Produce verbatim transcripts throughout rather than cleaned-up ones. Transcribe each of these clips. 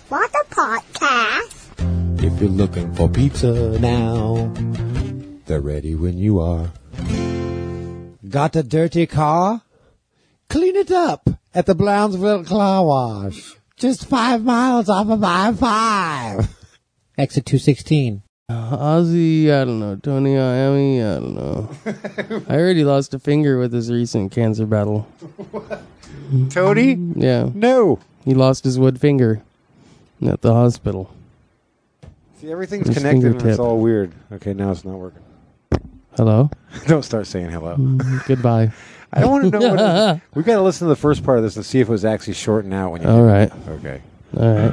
What a podcast. If you're looking for pizza now, they're ready when you are. Got a dirty car? Clean it up at the Brownsville Car Wash. Just five miles off of I five. Exit two sixteen. Uh, Ozzy, I don't know. Tony Iommi, I don't know. I heard he lost a finger with his recent cancer battle. Tony? Yeah. No. He lost his wood finger at the hospital. See, everything's His connected and fingertip. it's all weird. Okay, now it's not working. Hello? Don't start saying hello. Mm, goodbye. I don't want to know what it is. We got to listen to the first part of this and see if it was actually shortened out when you All did right. it. Okay. All right.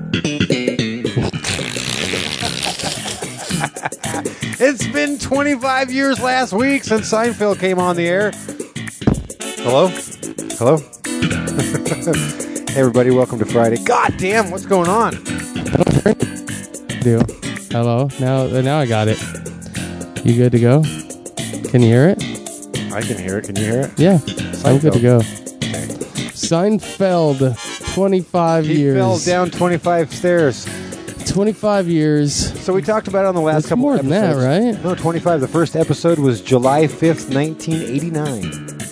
It's been twenty-five years last week since Seinfeld came on the air. Hello? Hello? Hey, everybody, welcome to Friday. God damn, what's going on? Do. Hello? Now, uh, now I got it. You good to go? Can you hear it? I can hear it. Can you hear it? Yeah. I'm good to go. Okay. Seinfeld, twenty-five He years. fell down twenty-five stairs. twenty-five years. So we talked about it on the last That's couple more of than episodes. that, right? No, twenty-five. The first episode was July fifth, nineteen eighty-nine.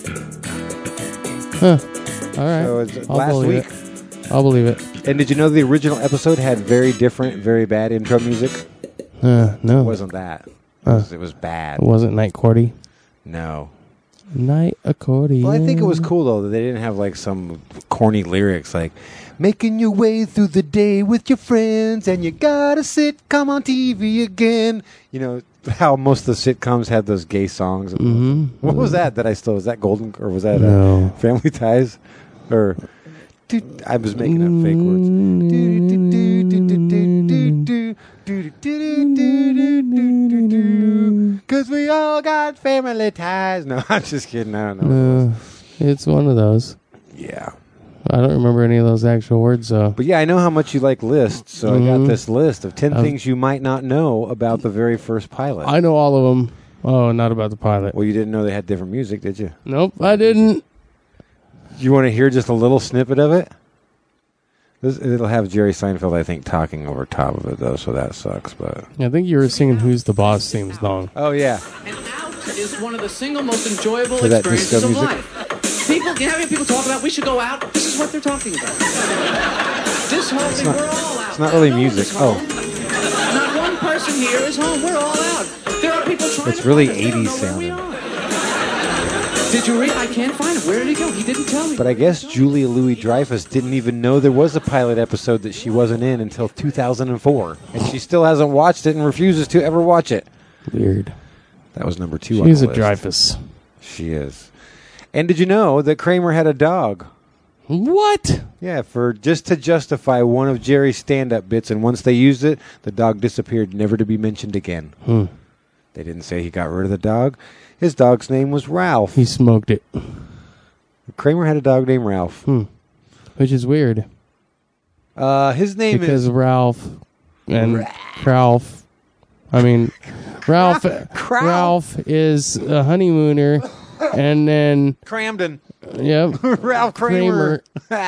Huh. All right. So it's I'll last believe week. it. I'll believe it. And did you know the original episode had very different, very bad intro music? Uh, no. It wasn't that. It Huh. was, it was bad. It wasn't Night Courty. No. Night accordion. Well, I think it was cool, though, that they didn't have, like, some corny lyrics like, making your way through the day with your friends, and you gotta sitcom on T V again. You know, how most of the sitcoms had those gay songs. Mm-hmm. What was that that I still, was that Golden, or was that No. uh, Family Ties? Or, dude, I was making up fake words. Because we all got family ties. No, I'm just kidding. I don't know. No, it's one of those. Yeah. I don't remember any of those actual words, though. But yeah, I know how much you like lists, so I got Mhm. this list of ten Um, things you might not know about the very first pilot. I know all of them. Oh, not about the pilot. Well, you didn't know they had different music, did you? Nope, I didn't. You want to hear just a little snippet of it? This, it'll have Jerry Seinfeld, I think, talking over top of it, though, so that sucks. But I think you were singing "Who's the Boss" theme song. oh yeah, And out is one of the single most enjoyable For that experiences disco of music? life. People, you know, how people talk about we should go out. This is what they're talking about. This whole thing, not- we're all out. it's not really No one music. is home. Not one person here is home. We're all out. There are people trying It's to really find us. They don't eighties know where we sounding. are. Did you read? I can't find him. Where did he go? He didn't tell me. but I guess Julia Louis-Dreyfus didn't even know there was a pilot episode that she wasn't in until two thousand four, and she still hasn't watched it and refuses to ever watch it. Weird. That was number two on She's the a list. Dreyfus. She is. And did you know that Kramer had a dog? What? Yeah, for just to justify one of Jerry's stand-up bits, and once they used it, the dog disappeared, never to be mentioned again. Hmm. They didn't say he got rid of the dog. His dog's name was Ralph. He smoked it. Kramer had a dog named Ralph. Hmm. Which is weird Uh, his name because is Ralph and Ralph. I mean, Ralph. Crowd. Ralph is a honeymooner, and then Cramden. yep, Ralph Kramer.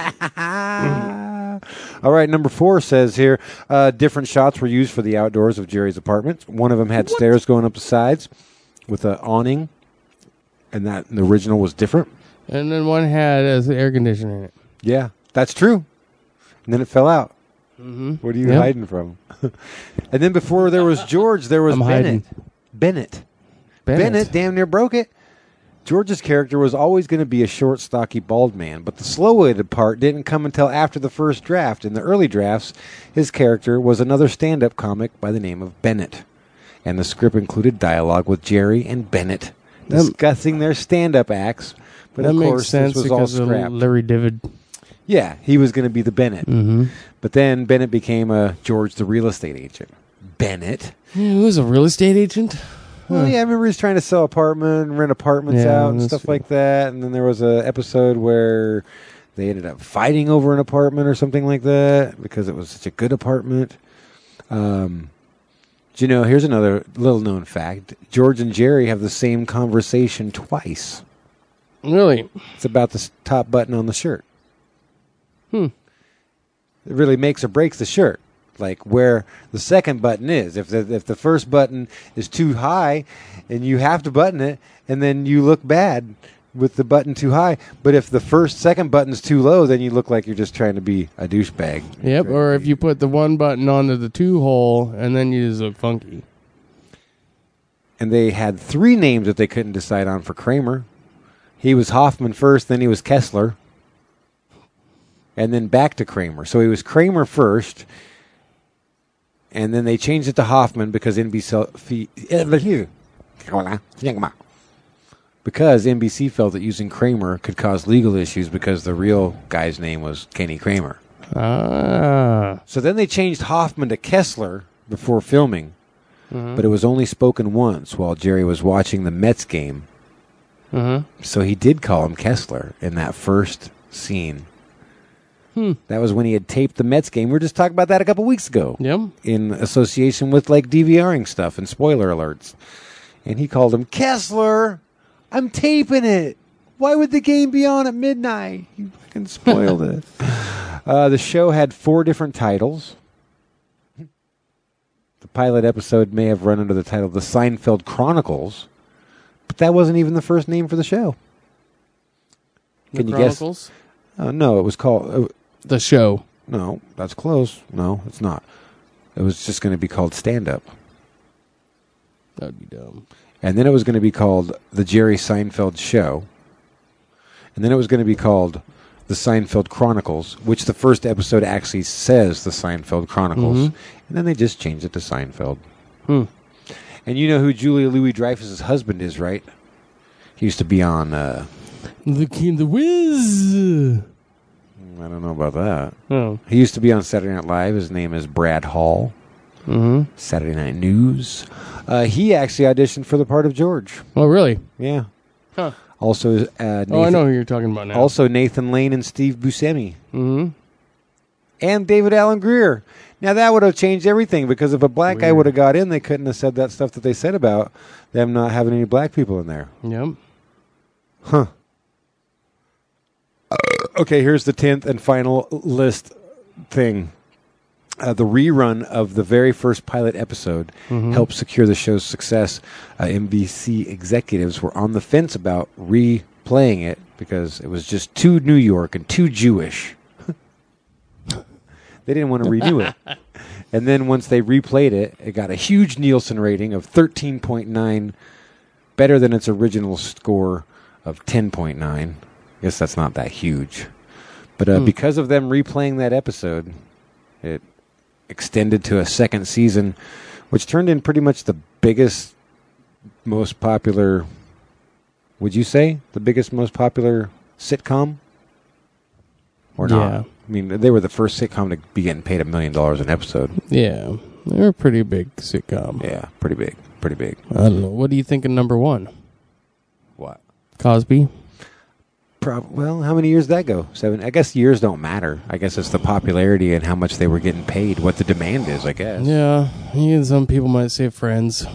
Kramer. All right, number four says here, uh, different shots were used for the outdoors of Jerry's apartment. One of them had stairs going up the sides with an awning, and that the original was different. And then one had uh, air conditioner in it. Yeah, that's true. And then it fell out. Mm-hmm. What are you Yep. hiding from? And then before there was George, there was I'm Bennett. hiding. Bennett. Bennett. Bennett damn near broke it. George's character was always going to be a short, stocky, bald man, but the slow-witted part didn't come until after the first draft. In the early drafts, his character was another stand-up comic by the name of Bennett, and the script included dialogue with Jerry and Bennett That- discussing their stand-up acts. But that of makes course, sense this was all because of scrapped. Larry David. Yeah, he was going to be the Bennett. Mm-hmm. But then Bennett became a George the real estate agent. Bennett. He was a real estate agent. Well, yeah, I remember he was trying to sell apartment and rent apartments Yeah, out and that's stuff true. like that. And then there was an episode where they ended up fighting over an apartment or something like that because it was such a good apartment. Um, do you know, here's another little known fact. George and Jerry have the same conversation twice. Really? It's about the s- top button on the shirt. Hmm. it really makes or breaks the shirt. Like where the second button is. If the if the first button is too high, and you have to button it, and then you look bad with the button too high. But if the first second button's too low, then you look like you're just trying to be a douchebag. Yep. Or if you put the one button onto the two hole, and then you just look funky. And they had three names that they couldn't decide on for Kramer. He was Hoffman first, then he was Kessler, and then back to Kramer. So he was Kramer first. And then they changed it to Hoffman because N B C because N B C felt that using Kramer could cause legal issues because the real guy's name was Kenny Kramer. Ah. So then they changed Hoffman to Kessler before filming, mm-hmm. but it was only spoken once while Jerry was watching the Mets game. Mm-hmm. So he did call him Kessler in that first scene. Hmm. That was when he had taped the Mets game. We were just talking about that a couple weeks ago. Yep. In association with like DVRing stuff and spoiler alerts. And he called him Kessler. I'm taping it. Why would the game be on at midnight? You fucking spoiled it. Uh, the show had four different titles. The pilot episode may have run under the title The Seinfeld Chronicles, but that wasn't even the first name for the show. Can the you Chronicles? guess? Uh, no, it was called... Uh, The show. No, that's close. No, it's not. It was just going to be called Stand Up. That'd be dumb. And then it was going to be called The Jerry Seinfeld Show. And then it was going to be called The Seinfeld Chronicles, which the first episode actually says The Seinfeld Chronicles. Mm-hmm. And then they just changed it to Seinfeld. Hmm. And you know who Julia Louis-Dreyfus' husband is, right? He used to be on... Uh, the King, the Wiz. I don't know about that. Oh. He used to be on Saturday Night Live. His name is Brad Hall. Mm-hmm. Saturday Night News. Uh, he actually auditioned for the part of George. Oh, really? Yeah. Huh. Also, uh, Nathan, oh, I know who you're talking about now. Also, Nathan Lane and Steve Buscemi. Mm-hmm. And David Alan Grier. Now, that would have changed everything, because if a black Weird. guy would have got in, they couldn't have said that stuff that they said about them not having any black people in there. Yep. Huh. Okay, here's the tenth and final list thing. Uh, the rerun of the very first pilot episode mm-hmm. helped secure the show's success. Uh, N B C executives were on the fence about replaying it because it was just too New York and too Jewish. They didn't want to renew it. And then once they replayed it, it got a huge Nielsen rating of thirteen point nine, better than its original score of ten point nine. I guess that's not that huge. But uh, hmm. because of them replaying that episode, it extended to a second season, which turned in pretty much the biggest, most popular, would you say, the biggest, most popular sitcom? Or not? Yeah. I mean, they were the first sitcom to be getting paid a million dollars an episode. Yeah. They were a pretty big sitcom. Yeah, pretty big. Pretty big. I don't know. What do you think of number one? What? Cosby? Prob- well, how many years did that go? Seven. I guess years don't matter. I guess it's the popularity and how much they were getting paid, what the demand is, I guess. Yeah. Even some people might say Friends.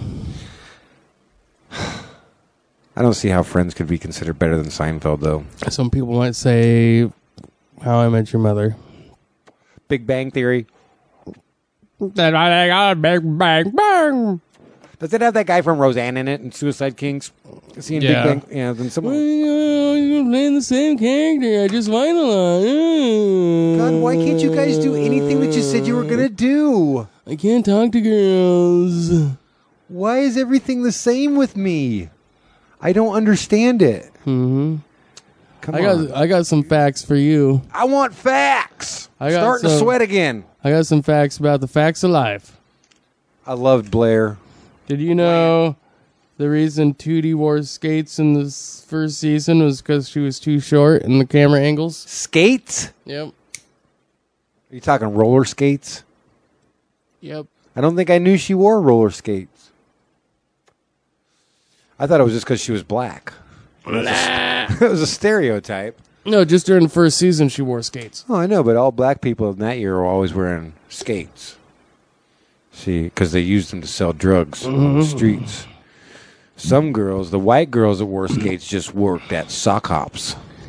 I don't see how Friends could be considered better than Seinfeld, though. Some people might say How I Met Your Mother. Big Bang Theory. Then I got Big Bang Bang. Does it have that guy from Roseanne in it and Suicide Kings? Is he in Yeah. Big Bang? Yeah, then someone. Well, you're playing the same character. I just whine a lot. God, why can't you guys do anything that you said you were going to do? I can't talk to girls. Why is everything the same with me? I don't understand it. Mm-hmm. Come I on. got I got some facts for you. I want facts. I got Starting to some- sweat again. I got some facts about the facts of life. I loved Blair. Did you know the reason Tootie wore skates in this first season was because she was too short in the camera angles? Skates? Yep. Are you talking roller skates? Yep. I don't think I knew she wore roller skates. I thought it was just because she was black. It was, a, it was a stereotype. No, just during the first season she wore skates. Oh, I know, but all black people in that year were always wearing skates. See, because they used them to sell drugs on the streets. Some girls, the white girls that wore skates, just worked at sock hops.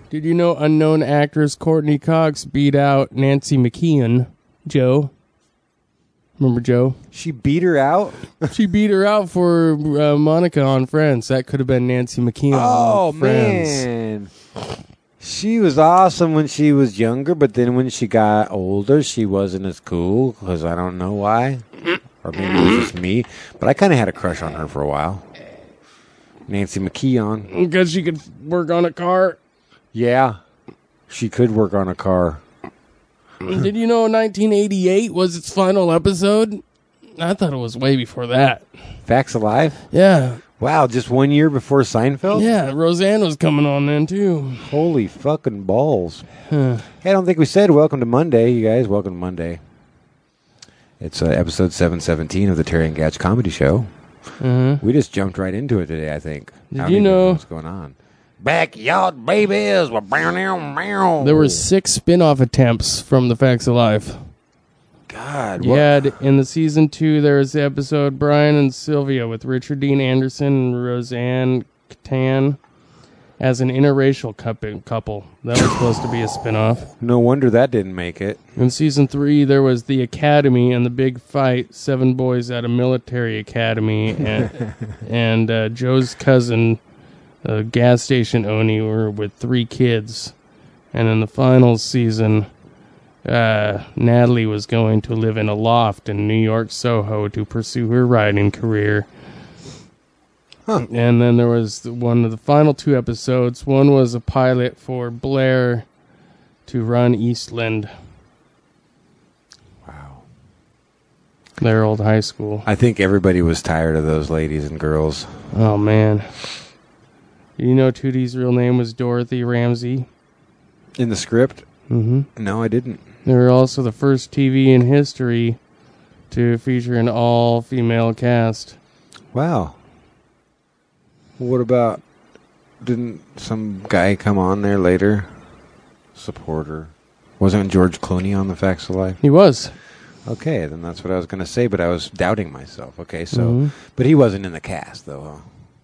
Did you know unknown actress Courtney Cox beat out Nancy McKeon? Joe? Remember Joe? She beat her out? She beat her out for uh, Monica on Friends. That could have been Nancy McKeon Oh, on Friends. man. She was awesome when she was younger, but then when she got older, she wasn't as cool, because I don't know why. Or maybe it was just me. But I kind of had a crush on her for a while. Nancy McKeon. Because she could work on a car. Yeah. She could work on a car. Did you know nineteen eighty-eight was its final episode? I thought it was way before that. Facts Alive? Yeah. Wow, just one year before Seinfeld? Yeah, Roseanne was coming on then, too. Holy fucking balls. Huh. Hey, I don't think we said welcome to Monday, you guys. Welcome to Monday. It's uh, episode seven seventeen of the Terry and Gatch Comedy Show. Mm-hmm. We just jumped right into it today, I think. Did I don't you even know- what's going on? Backyard babies. There were six spin-off attempts from The Facts of Life. God. You What? had, in the season two, there was the episode Brian and Sylvia with Richard Dean Anderson and Roseanne Catan as an interracial couple. couple. That was supposed to be a spin-off. No wonder that didn't make it. In season three, there was The Academy and the Big Fight, seven boys at a military academy, and, and uh, Joe's cousin, a gas station owner with three kids. And in the final season, uh, Natalie was going to live in a loft in New York, Soho to pursue her writing career. Huh. And then there was the, one of the final two episodes. One was a pilot for Blair to run Eastland, Wow. their old high school. I think everybody was tired of those ladies and girls. Oh, man. You know Tootie's real name was Dorothy Ramsey? In the script? Mm-hmm. No, I didn't. They were also the first T V in history to feature an all-female cast. Wow. What about, didn't some guy come on there later? Supporter. Wasn't George Clooney on The Facts of Life? He was. Okay, then that's what I was going to say, but I was doubting myself. Okay, so, Mhm. but he wasn't in the cast, though, huh?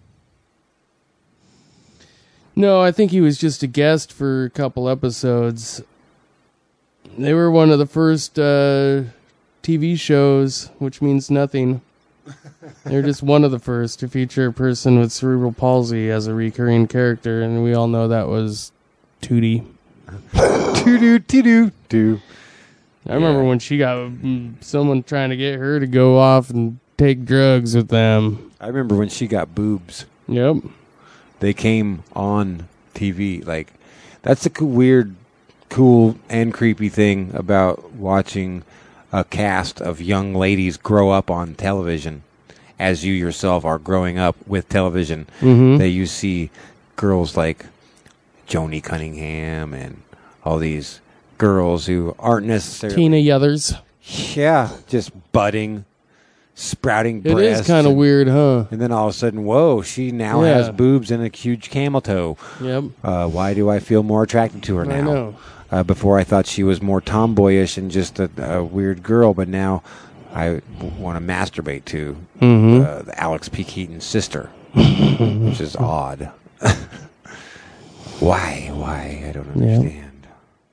No, I think he was just a guest for a couple episodes. They were one of the first uh, T V shows, which means nothing. They're just one of the first to feature a person with cerebral palsy as a recurring character, and we all know that was Tootie. Doo-doo, doo-doo, doo. I remember when she got mm, someone trying to get her to go off and take drugs with them. I remember when she got boobs. Yep. They came on T V. Like, that's the co- weird, cool, and creepy thing about watching a cast of young ladies grow up on television as you yourself are growing up with television. Mm-hmm. That you see girls like Joni Cunningham and all these girls who aren't necessarily... Tina Yothers. Yeah, just budding, sprouting It breasts. is kind of and- weird, huh? And then all of a sudden, whoa, she now Yeah. has boobs and a huge camel toe. Yep. Uh, why do I feel more attracted to her now? I know. Uh, before I thought she was more tomboyish and just a, a weird girl, but now I w- want to masturbate to Mm-hmm. uh, the Alex P. Keaton's sister, which is odd. Why? Why? I don't Yeah. understand.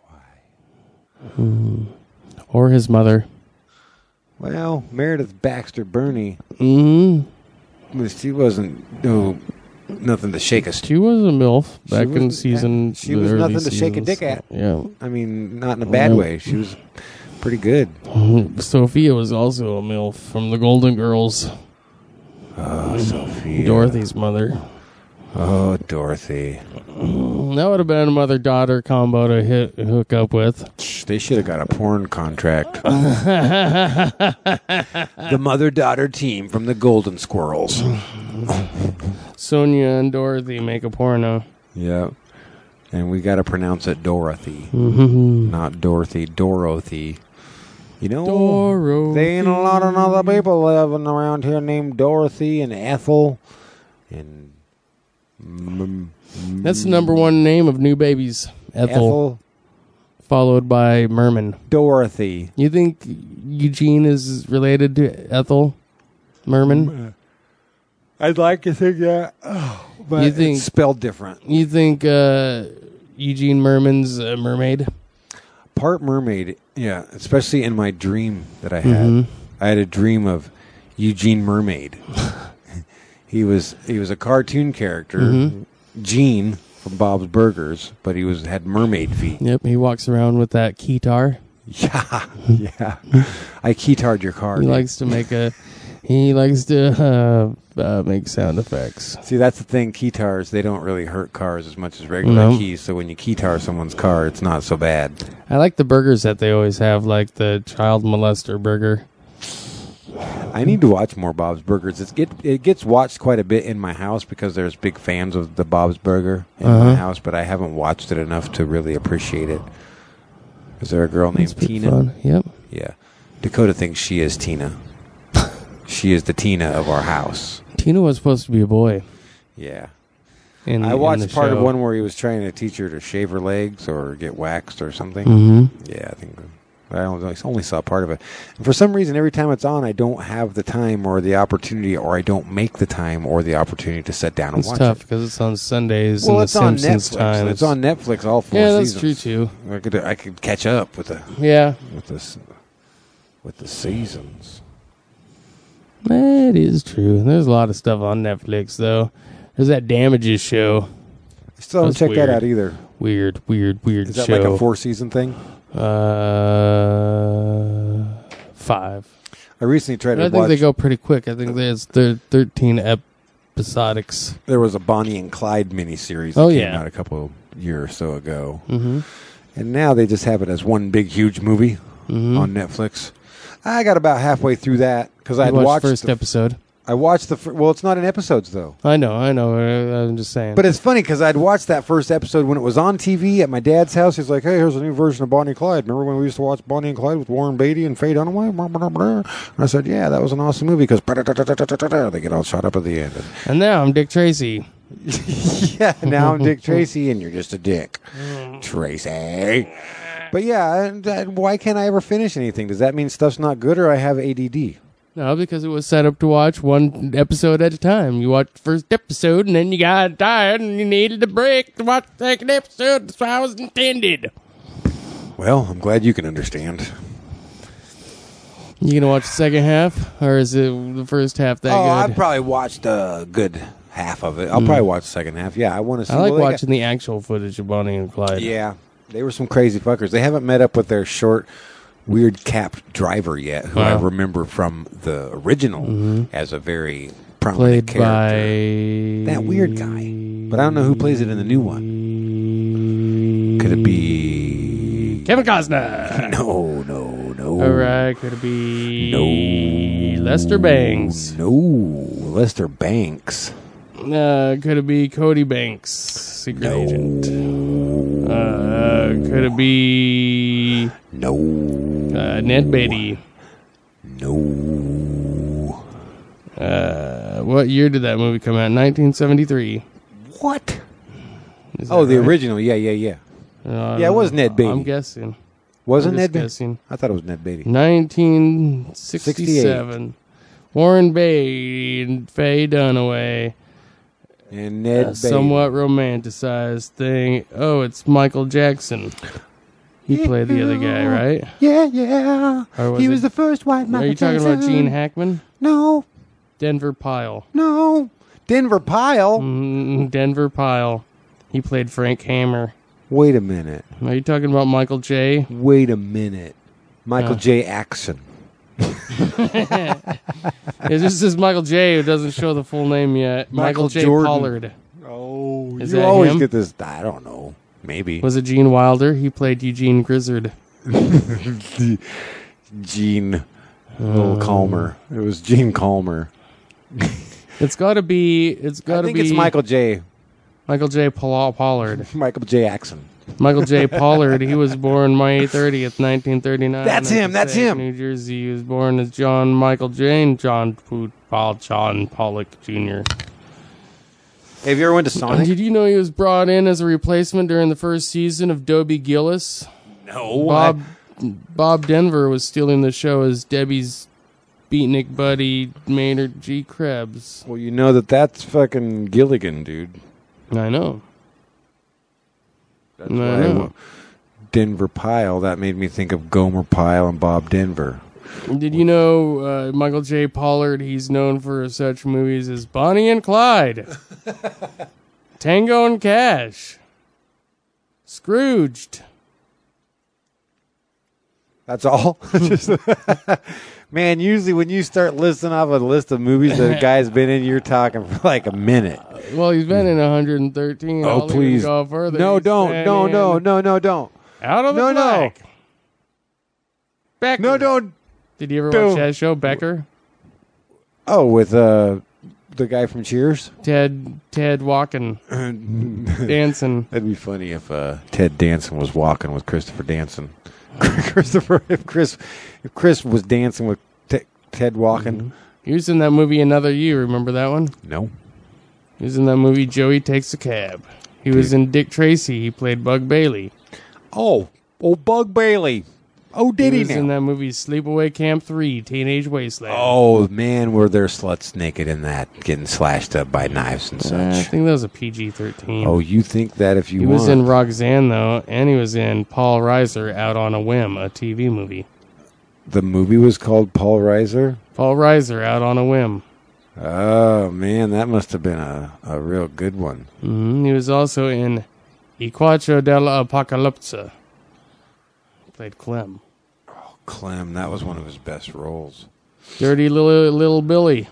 Why? Or his mother. Well, Meredith Baxter Burney, Mm-hmm. she wasn't no nothing to shake a. St- She was a MILF back was- in season. yeah, she was the early nothing to shake a seasons. dick at. Yeah. I mean, not in a bad Well- way. She was pretty good. Sophia was also a MILF from the Golden Girls. Oh, Sophia. Dorothy's mother. Oh, Dorothy. That would have been a mother-daughter combo to hit hook up with. Shh, they should have got a porn contract. The mother-daughter team from the Golden Squirrels. Sonia and Dorothy make a porno. Yeah. And we got to pronounce it Dorothy. Mm-hmm. Not Dorothy. Dorothy. You know, Dorothy. there ain't a lot of other people living around here named Dorothy and Ethel. And... Mm, That's the number one name of new babies. Ethel, Ethel. followed by Merman. Dorothy. You think Eugene is related to Ethel Merman? I'd like to think that, but You think- it's spelled different. You think uh, Eugene Merman's uh, Mermaid? Part mermaid, yeah, especially in my dream that I had. Mhm. I had a dream of Eugene Mermaid. he was he was a cartoon character, Mhm. Gene from Bob's Burgers, but he was had mermaid feet. Yep, he walks around with that keytar. Yeah, yeah. I keytarred your car. He dude. likes to make a. He likes to uh, uh, make sound effects. See, that's the thing. Keytars, they don't really hurt cars as much as regular No. keys. So when you keytar someone's car, it's not so bad. I like the burgers that they always have, like the child molester burger. I need to watch more Bob's Burgers. It's get it gets watched quite a bit in my house because there's big fans of the Bob's Burger in Uh-huh. my house, but I haven't watched it enough to really appreciate it. Is there a girl named It's pretty Tina? fun. Yep. Yeah. Dakota thinks she is Tina. She is the Tina of our house. Tina was supposed to be a boy. Yeah. In, I in watched the part of show. one where he was trying to teach her to shave her legs or get waxed or something. Mhm. Yeah, I think I only only saw part of it. And for some reason, every time it's on, I don't have the time or the opportunity, or I don't make the time or the opportunity to sit down and It's watch tough it. because it's on Sundays Well, and it's the on Simpsons Netflix. times. It's on Netflix all four Yeah, that's seasons. true too. I could I could catch up with the Yeah, with the s- with the seasons. that is true. There's a lot of stuff on Netflix though. There's that Damages show. I still haven't That's checked that weird. out either. Weird, weird, weird Is that show. like a four season thing? Uh, five. I recently tried I to think watch. they go pretty quick. I think there's thir- thirteen episodics. There was a Bonnie and Clyde miniseries that Oh, came yeah. out a couple years or so ago. Mm-hmm. And now they just have it as one big, huge movie Mm-hmm. on Netflix. I got about halfway through that because I I had watched watched the first the, episode. I watched the fir- well, it's not in episodes though. I know, I know. uh, I'm just saying. But it's funny because I'd watched that first episode when it was on T V at my dad's house. He's like, "Hey, here's a new version of Bonnie and Clyde. Remember when we used to watch Bonnie and Clyde with Warren Beatty and Faye Dunaway?" And I said, "Yeah, that was an awesome movie because they get all shot up at the end." and now I'm Dick Tracy. Yeah, now I'm Dick Tracy, and you're just a dick, Tracy. But yeah, and, uh, why can't I ever finish anything? Does that mean stuff's not good, or I have A D D? No, because it was set up to watch one episode at a time. You watch the first episode, and then you got tired, and you needed a break to watch the second episode. That's how it was intended. Well, I'm glad you can understand. You gonna watch the second half, or is it the first half that oh, good? I've probably watched a good half of it. I'll probably watch the second half. Yeah, I want to see. I like well, they watching the actual footage of Bonnie and Clyde. got- yeah, they were some crazy fuckers. They haven't met up with their short, weird capped driver yet, who I Wow. remember from the original Mhm. as a very prominent Played character. by That weird guy. But I don't know who plays it in the new one. Could it be Kevin Costner? No, no, no. All right, could it be No. Lester Banks? No, Lester Banks. Uh, could it be Cody Banks, secret No. agent? Uh, could it be No. uh, Ned Beatty? No. Uh, what year did that movie come out? nineteen seventy-three. What? Is that Oh, the right? original. Yeah, yeah, yeah. Uh, Yeah, it was Ned Beatty. I'm guessing. Wasn't I'm Ned just Beatty? guessing. I thought it was Ned Beatty. nineteen sixty-seven. Warren Beatty and Faye Dunaway. And Ned A Beatty. somewhat romanticized thing. Oh, it's Michael Jackson. He played the other guy, right? Yeah, yeah. Or was he it- was the first white Michael Are you talking Jackson. about Gene Hackman? No, Denver Pyle. no. Denver Pyle. Mm, Denver Pyle. He played Frank Hammer. Wait a minute. Are you talking about Michael J? Wait a minute. Michael Uh. J. Axon. It just says Michael J, who doesn't show the full name yet. Michael, Michael J. Jordan. Pollard. Oh, Is you that always him? get this. I don't know. Maybe. Was it Gene Wilder? He played Eugene Grizzard. Gene. A little calmer. It was Gene Calmer. It's got to be. It's got I to think be it's Michael J. Michael J. Paul- Pollard. Michael J. Axon. Michael J. Pollard. He was born May thirtieth, nineteen thirty-nine. That's in him, that's Passaic, him. New Jersey. He was born as John Michael Jane John Poot Paul John Pollock Junior Have you ever went to Sonic? Did you know he was brought in as a replacement during the first season of Dobie Gillis? No. Bob Bob Denver was stealing the show as Debbie's beatnik buddy Maynard G. Krebs. Well, you know that that's fucking Gilligan, dude. I know. That's I why know. w- Denver Pyle, that made me think of Gomer Pyle and Bob Denver. Did you know uh, Michael J. Pollard, he's known for such movies as Bonnie and Clyde, Tango and Cash, Scrooged. That's all? Just- Man, usually when you start listing off a list of movies that a guy's been in, you're talking for like a minute. Well, he's been in one hundred thirteen. Oh, I'll even please. go further. No, He's don't. been No, in no, no, no, don't. Out of the No, no. Black. Becker. No, don't. Did you ever Don't. watch that show, Becker? Oh, with uh, the guy from Cheers? Ted Ted Walken That'd dancing. be funny if uh, Ted Danson was walking with Christopher Danson. Christopher, if Chris, if Chris was dancing with Te- Ted Walken. He was in that movie Another You. Remember that one? No. He was in that movie Joey Takes a Cab. He was in Dick Tracy. He played Bug Bailey. Oh, oh, Bug Bailey. Oh, did He he, was now? in that movie Sleepaway Camp three, Teenage Wasteland. Oh, man, were there sluts naked in that, getting slashed up by knives and Uh, I such. think that was a P G thirteen. Oh, you think that if you he want. was in Roxanne, though, and he was in Paul Reiser, Out on a Whim, a T V movie. The movie was called Paul Reiser? Paul Reiser, Out on a Whim. Oh, man, that must have been a, a real good one. hmm He was also in I Quattro della Apocalypse. Played Clem. Clem, that was one of his best roles. Dirty Little, little Billy.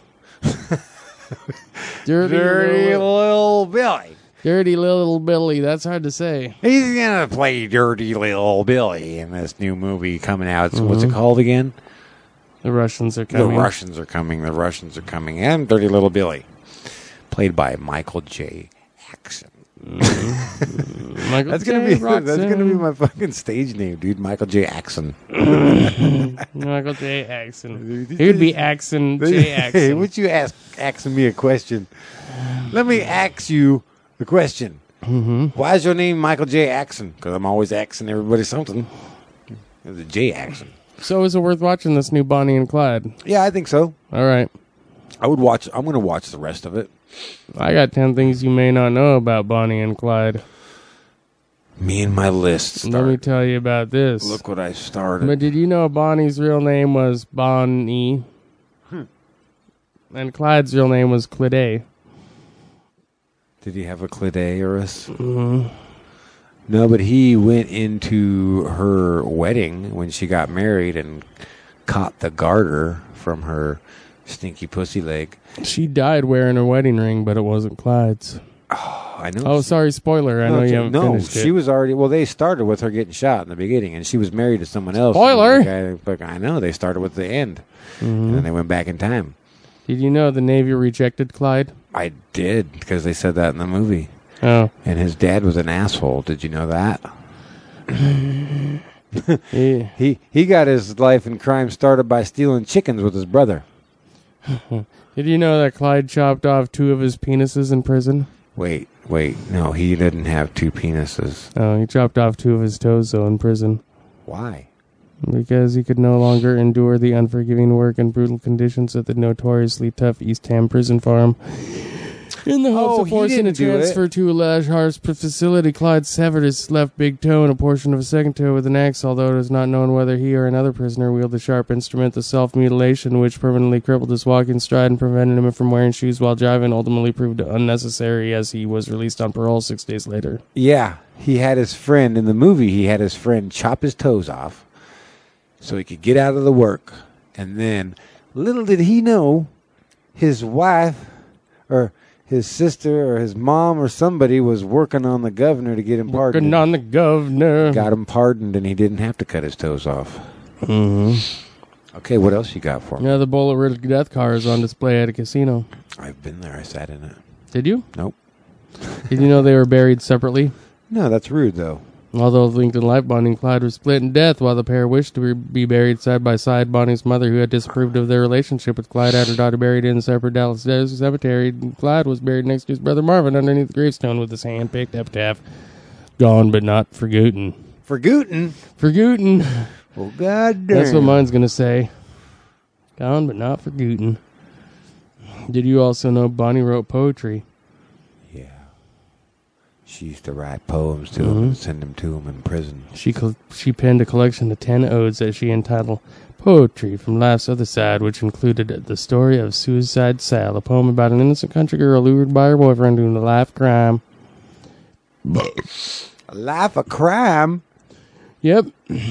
Dirty, Dirty little, little Billy. Dirty Little Billy. That's hard to say. He's going to play Dirty Little Billy in this new movie coming out. So What's it called again? The Russians are coming. The Russians are coming. The Russians are coming. And Dirty Little Billy. Played by Michael J. Axon. Michael That's J. gonna be Roxanne. that's gonna be my fucking stage name, dude. Michael J. Axon. Michael J. Axon. He would be Axon J. Hey, Axon. would you ask asking me a question? Let me ask you the question. Mm-hmm. Why is your name Michael J. Axon? Because I'm always asking everybody something. It's a J. Axon. So is it worth watching this new Bonnie and Clyde? Yeah, I think so. All right. I would watch. I'm going to watch the rest of it. I got ten things you may not know about Bonnie and Clyde. Me and my list. Let me Start. tell you about this. Look what I started. But did you know Bonnie's real name was Bonnie? Hmm. And Clyde's real name was Clyde. Did he have a clitoris? Mm-hmm. No, but he went into her wedding when she got married and caught the garter from her stinky pussy leg. She died wearing a wedding ring, but it wasn't Clyde's. Oh, I know. Oh, sorry, spoiler. I No, know it's- you haven't no, finished it. she was already. Well, they started with her getting shot in the beginning, and she was married to someone else. Spoiler! And the guy- but I know they started with the end, Mm-hmm. and then they went back in time. Did you know the Navy rejected Clyde? I did because they said that in the movie. Oh. And his dad was an asshole. Did you know that? He, He he got his life in crime started by stealing chickens with his brother. did you know that Clyde chopped off two of his penises in prison? Wait, wait, no, he didn't have two penises. Oh, he chopped off two of his toes, though, in prison. Why? Because he could no longer endure the unforgiving work and brutal conditions at the notoriously tough East Ham prison farm. In the hopes Oh, of he forcing a didn't do it. transfer to a less harsh facility, Clyde severed his left big toe and a portion of his second toe with an axe, although it is not known whether he or another prisoner wielded the sharp instrument. The self-mutilation, which permanently crippled his walking stride and prevented him from wearing shoes while driving, ultimately proved unnecessary as he was released on parole six days later. Yeah, he had his friend in the movie. He had his friend chop his toes off so he could get out of the work. And then, little did he know, his wife or his sister or his mom or somebody was working on the governor to get him pardoned. Working on the governor. Got him pardoned, and he didn't have to cut his toes off. Mm-hmm. Okay, what else you got for me? Yeah, the bullet-riddled death car is on display at a casino. I've been there. I sat in it. Did you? Nope. Did you know they were buried separately? No, that's rude, though. Although linked in life, Bonnie and Clyde were split in death while the pair wished to be buried side by side. Bonnie's mother, who had disapproved of their relationship with Clyde, had her daughter buried in a separate Dallas cemetery. Clyde was buried next to his brother Marvin underneath the gravestone with his hand-picked epitaph, "Gone but not forgotten." Forgotten? Forgotten. Oh, God damn. That's what mine's going to say. Gone but not forgotten. Did you also know Bonnie wrote poetry? Yeah. She used to write poems to him Mm-hmm. and send them to him in prison. She col- she penned a collection of ten odes that she entitled Poetry from Life's Other Side, which included the story of Suicide Sal, a poem about an innocent country girl lured by her boyfriend into a life crime. A life of crime? Yep.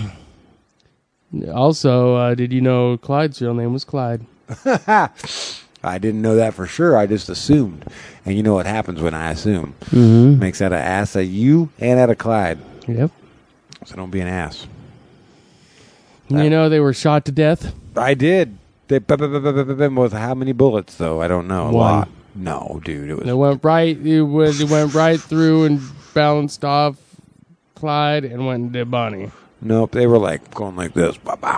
Also, uh, did you know Clyde's real name was Clyde? I didn't know that for sure. I just assumed. And you know what happens when I assume. Mm-hmm. Makes out of ass of you and out of Clyde. Yep. So don't be an ass. You know they were shot to death? I did. They b- b- b- b- b- b- with how many bullets though? I don't know. A One. lot. No, dude. It was It went right. It, was, it went right through and bounced off Clyde and went into Bonnie. Nope, they were like going like this.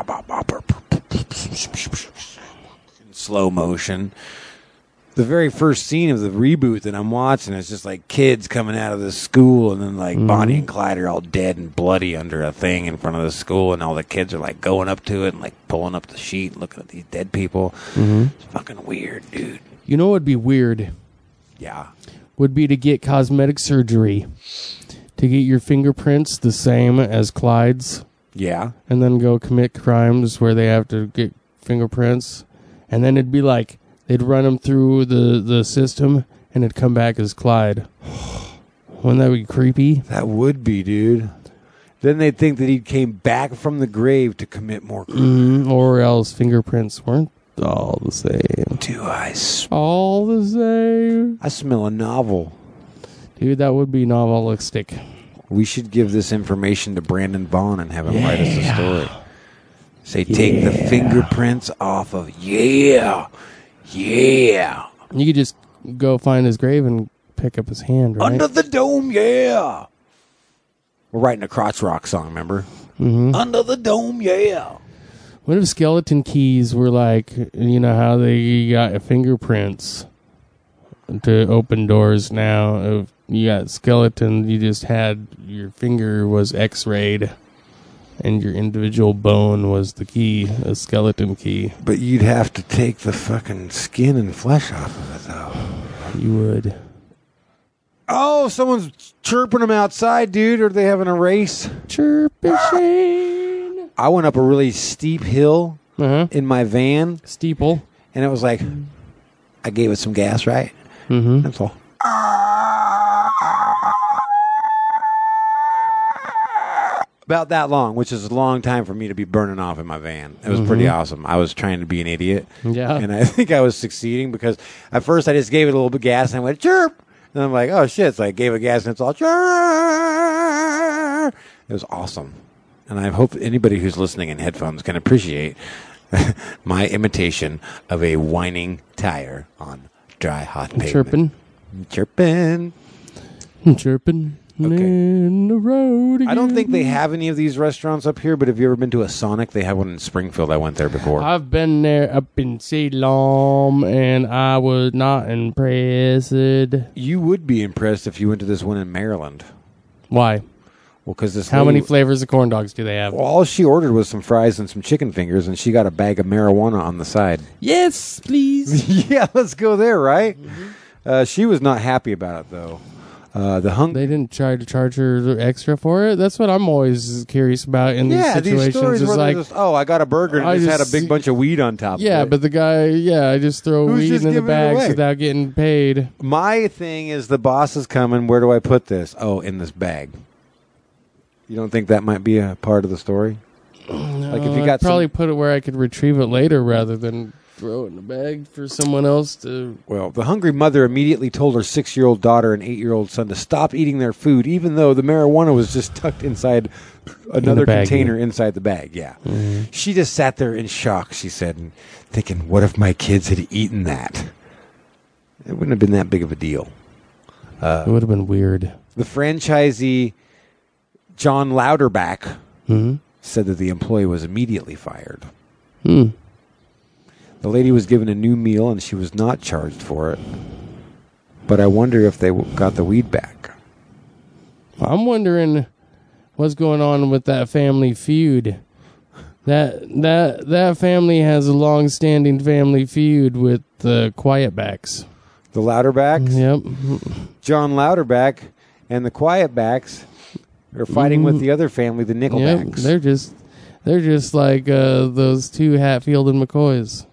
In slow motion. The very first scene of the reboot that I'm watching is just like kids coming out of the school, and then like mm-hmm. Bonnie and Clyde are all dead and bloody under a thing in front of the school, and all the kids are like going up to it and like pulling up the sheet, looking at these dead people. Mm-hmm. It's fucking weird, dude. You know what would be weird? Yeah. Would be to get cosmetic surgery. To get your fingerprints the same as Clyde's. Yeah. And then go commit crimes where they have to get fingerprints. And then it'd be like, they'd run them through the, the system, and it'd come back as Clyde. Wouldn't that be creepy? That would be, dude. Then they'd think that he came back from the grave to commit more crimes. Mm, or else fingerprints weren't all the same. Do I sm- All the same. I smell a novel. Dude, that would be novelistic. We should give this information to Brandon Vaughn and have him yeah. write us a story. Say, take yeah. the fingerprints off of, yeah, yeah. You could just go find his grave and pick up his hand, right? Under the dome, yeah. We're writing a crotch rock song, remember? Mm-hmm. Under the dome, yeah. What if skeleton keys were like, you know, how they got fingerprints to open doors now? If you got skeleton, you just had your finger was x-rayed and your individual bone was the key, a skeleton key. But you'd have to take the fucking skin and flesh off of it, though. You would. Oh, someone's chirping them outside, dude. Are they having a race? Chirping Shane. I went up a really steep hill Uh-huh. in my van. Steeple. And it was like, I gave it some gas, right? Mm-hmm. That's all. About that long, which is a long time for me to be burning off in my van. It was mm-hmm. pretty awesome. I was trying to be an idiot. Yeah. And I think I was succeeding because at first I just gave it a little bit of gas and I went, chirp. And I'm like, oh, shit. So I gave it gas and it's all, chirp. It was awesome. And I hope anybody who's listening in headphones can appreciate my imitation of a whining tire on dry, hot pavement. Chirping. Chirping. Chirping. Okay. In the road again. I don't think they have any of these restaurants up here, but have you ever been to a Sonic? They have one in Springfield. I went there before. I've been there up in Ceylon, and I was not impressed. You would be impressed if you went to this one in Maryland. Why? Well, because this How lady, many flavors of corn dogs do they have? well, all she ordered was some fries and some chicken fingers, and she got a bag of marijuana on the side. Yes, please. Yeah, let's go there, right? Mm-hmm. Uh, she was not happy about it, though. Uh, the hung- They didn't try to charge her extra for it. That's what I'm always curious about in yeah, these situations. these stories it's where like, just, oh, I got a burger and I it just, just had a big see- bunch of weed on top yeah, of it. but the guy, yeah, I just throw Who's weed just in the giving it away? bags without getting paid. My thing is the boss is coming. Where do I put this? Oh, in this bag. You don't think that might be a part of the story? No, Like if you I'd got probably some- put it where I could retrieve it later rather than throw it in a bag for someone else to. Well, the hungry mother immediately told her six-year-old daughter and eight-year-old son to stop eating their food, even though the marijuana was just tucked inside another bag, container yeah. inside the bag. Yeah. Mm-hmm. She just sat there in shock, she said, and thinking, what if my kids had eaten that? It wouldn't have been that big of a deal. Uh, it would have been weird. The franchisee, John Louderback, Mm-hmm. said that the employee was immediately fired. Hmm. The lady was given a new meal and she was not charged for it. But I wonder if they w- got the weed back. I'm wondering what's going on with that family feud. That that that family has a long-standing family feud with the Quietbacks. The Louderbacks? Yep. John Louderback and the Quietbacks are fighting with the other family, the Yep, Nickelbacks. they're just they're just like uh, those two Hatfield and McCoys.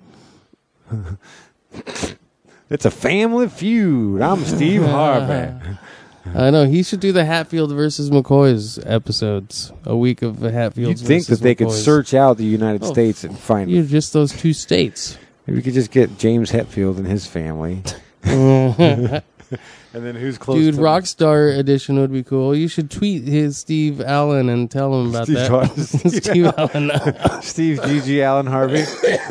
It's a family feud. I'm Steve Harvey. I know he should do the Hatfield versus McCoys episodes. A week of the Hatfields. You'd think that versus they could McCoys. search out the United Oh, States and find You're just those two states. Maybe we could just get James Hetfield and his family. Dude, And then who's close to Rockstar Edition would be cool. You should tweet his Steve Allen and tell him about Steve that. Har- Steve Allen. Steve G G Allen Harvey.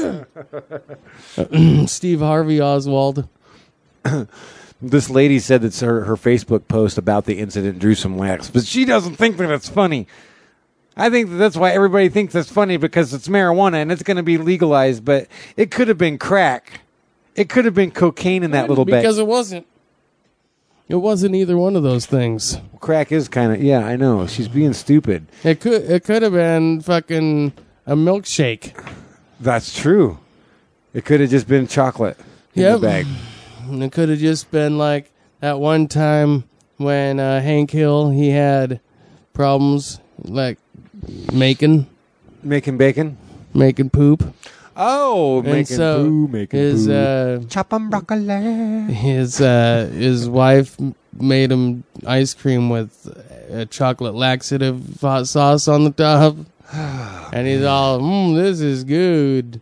Steve Harvey Oswald. This lady said that her, her Facebook post about the incident drew some laughs, but she doesn't think that it's funny. I think that that's why everybody thinks it's funny, because it's marijuana and it's going to be legalized, but it could have been crack. It could have been cocaine in that little bag. Because it wasn't. It wasn't either one of those things. Crack is kind of, yeah, I know. She's being stupid. It could it could have been fucking a milkshake. That's true. It could have just been chocolate in Yep. the bag. And it could have just been like that one time when uh, Hank Hill, he had problems like making Making bacon. making poop. Oh, And making so poo, making his poo. uh, Chop 'em broccoli. his uh, his wife made him ice cream with a chocolate laxative hot sauce on the top, and he's all, mm, "This is good."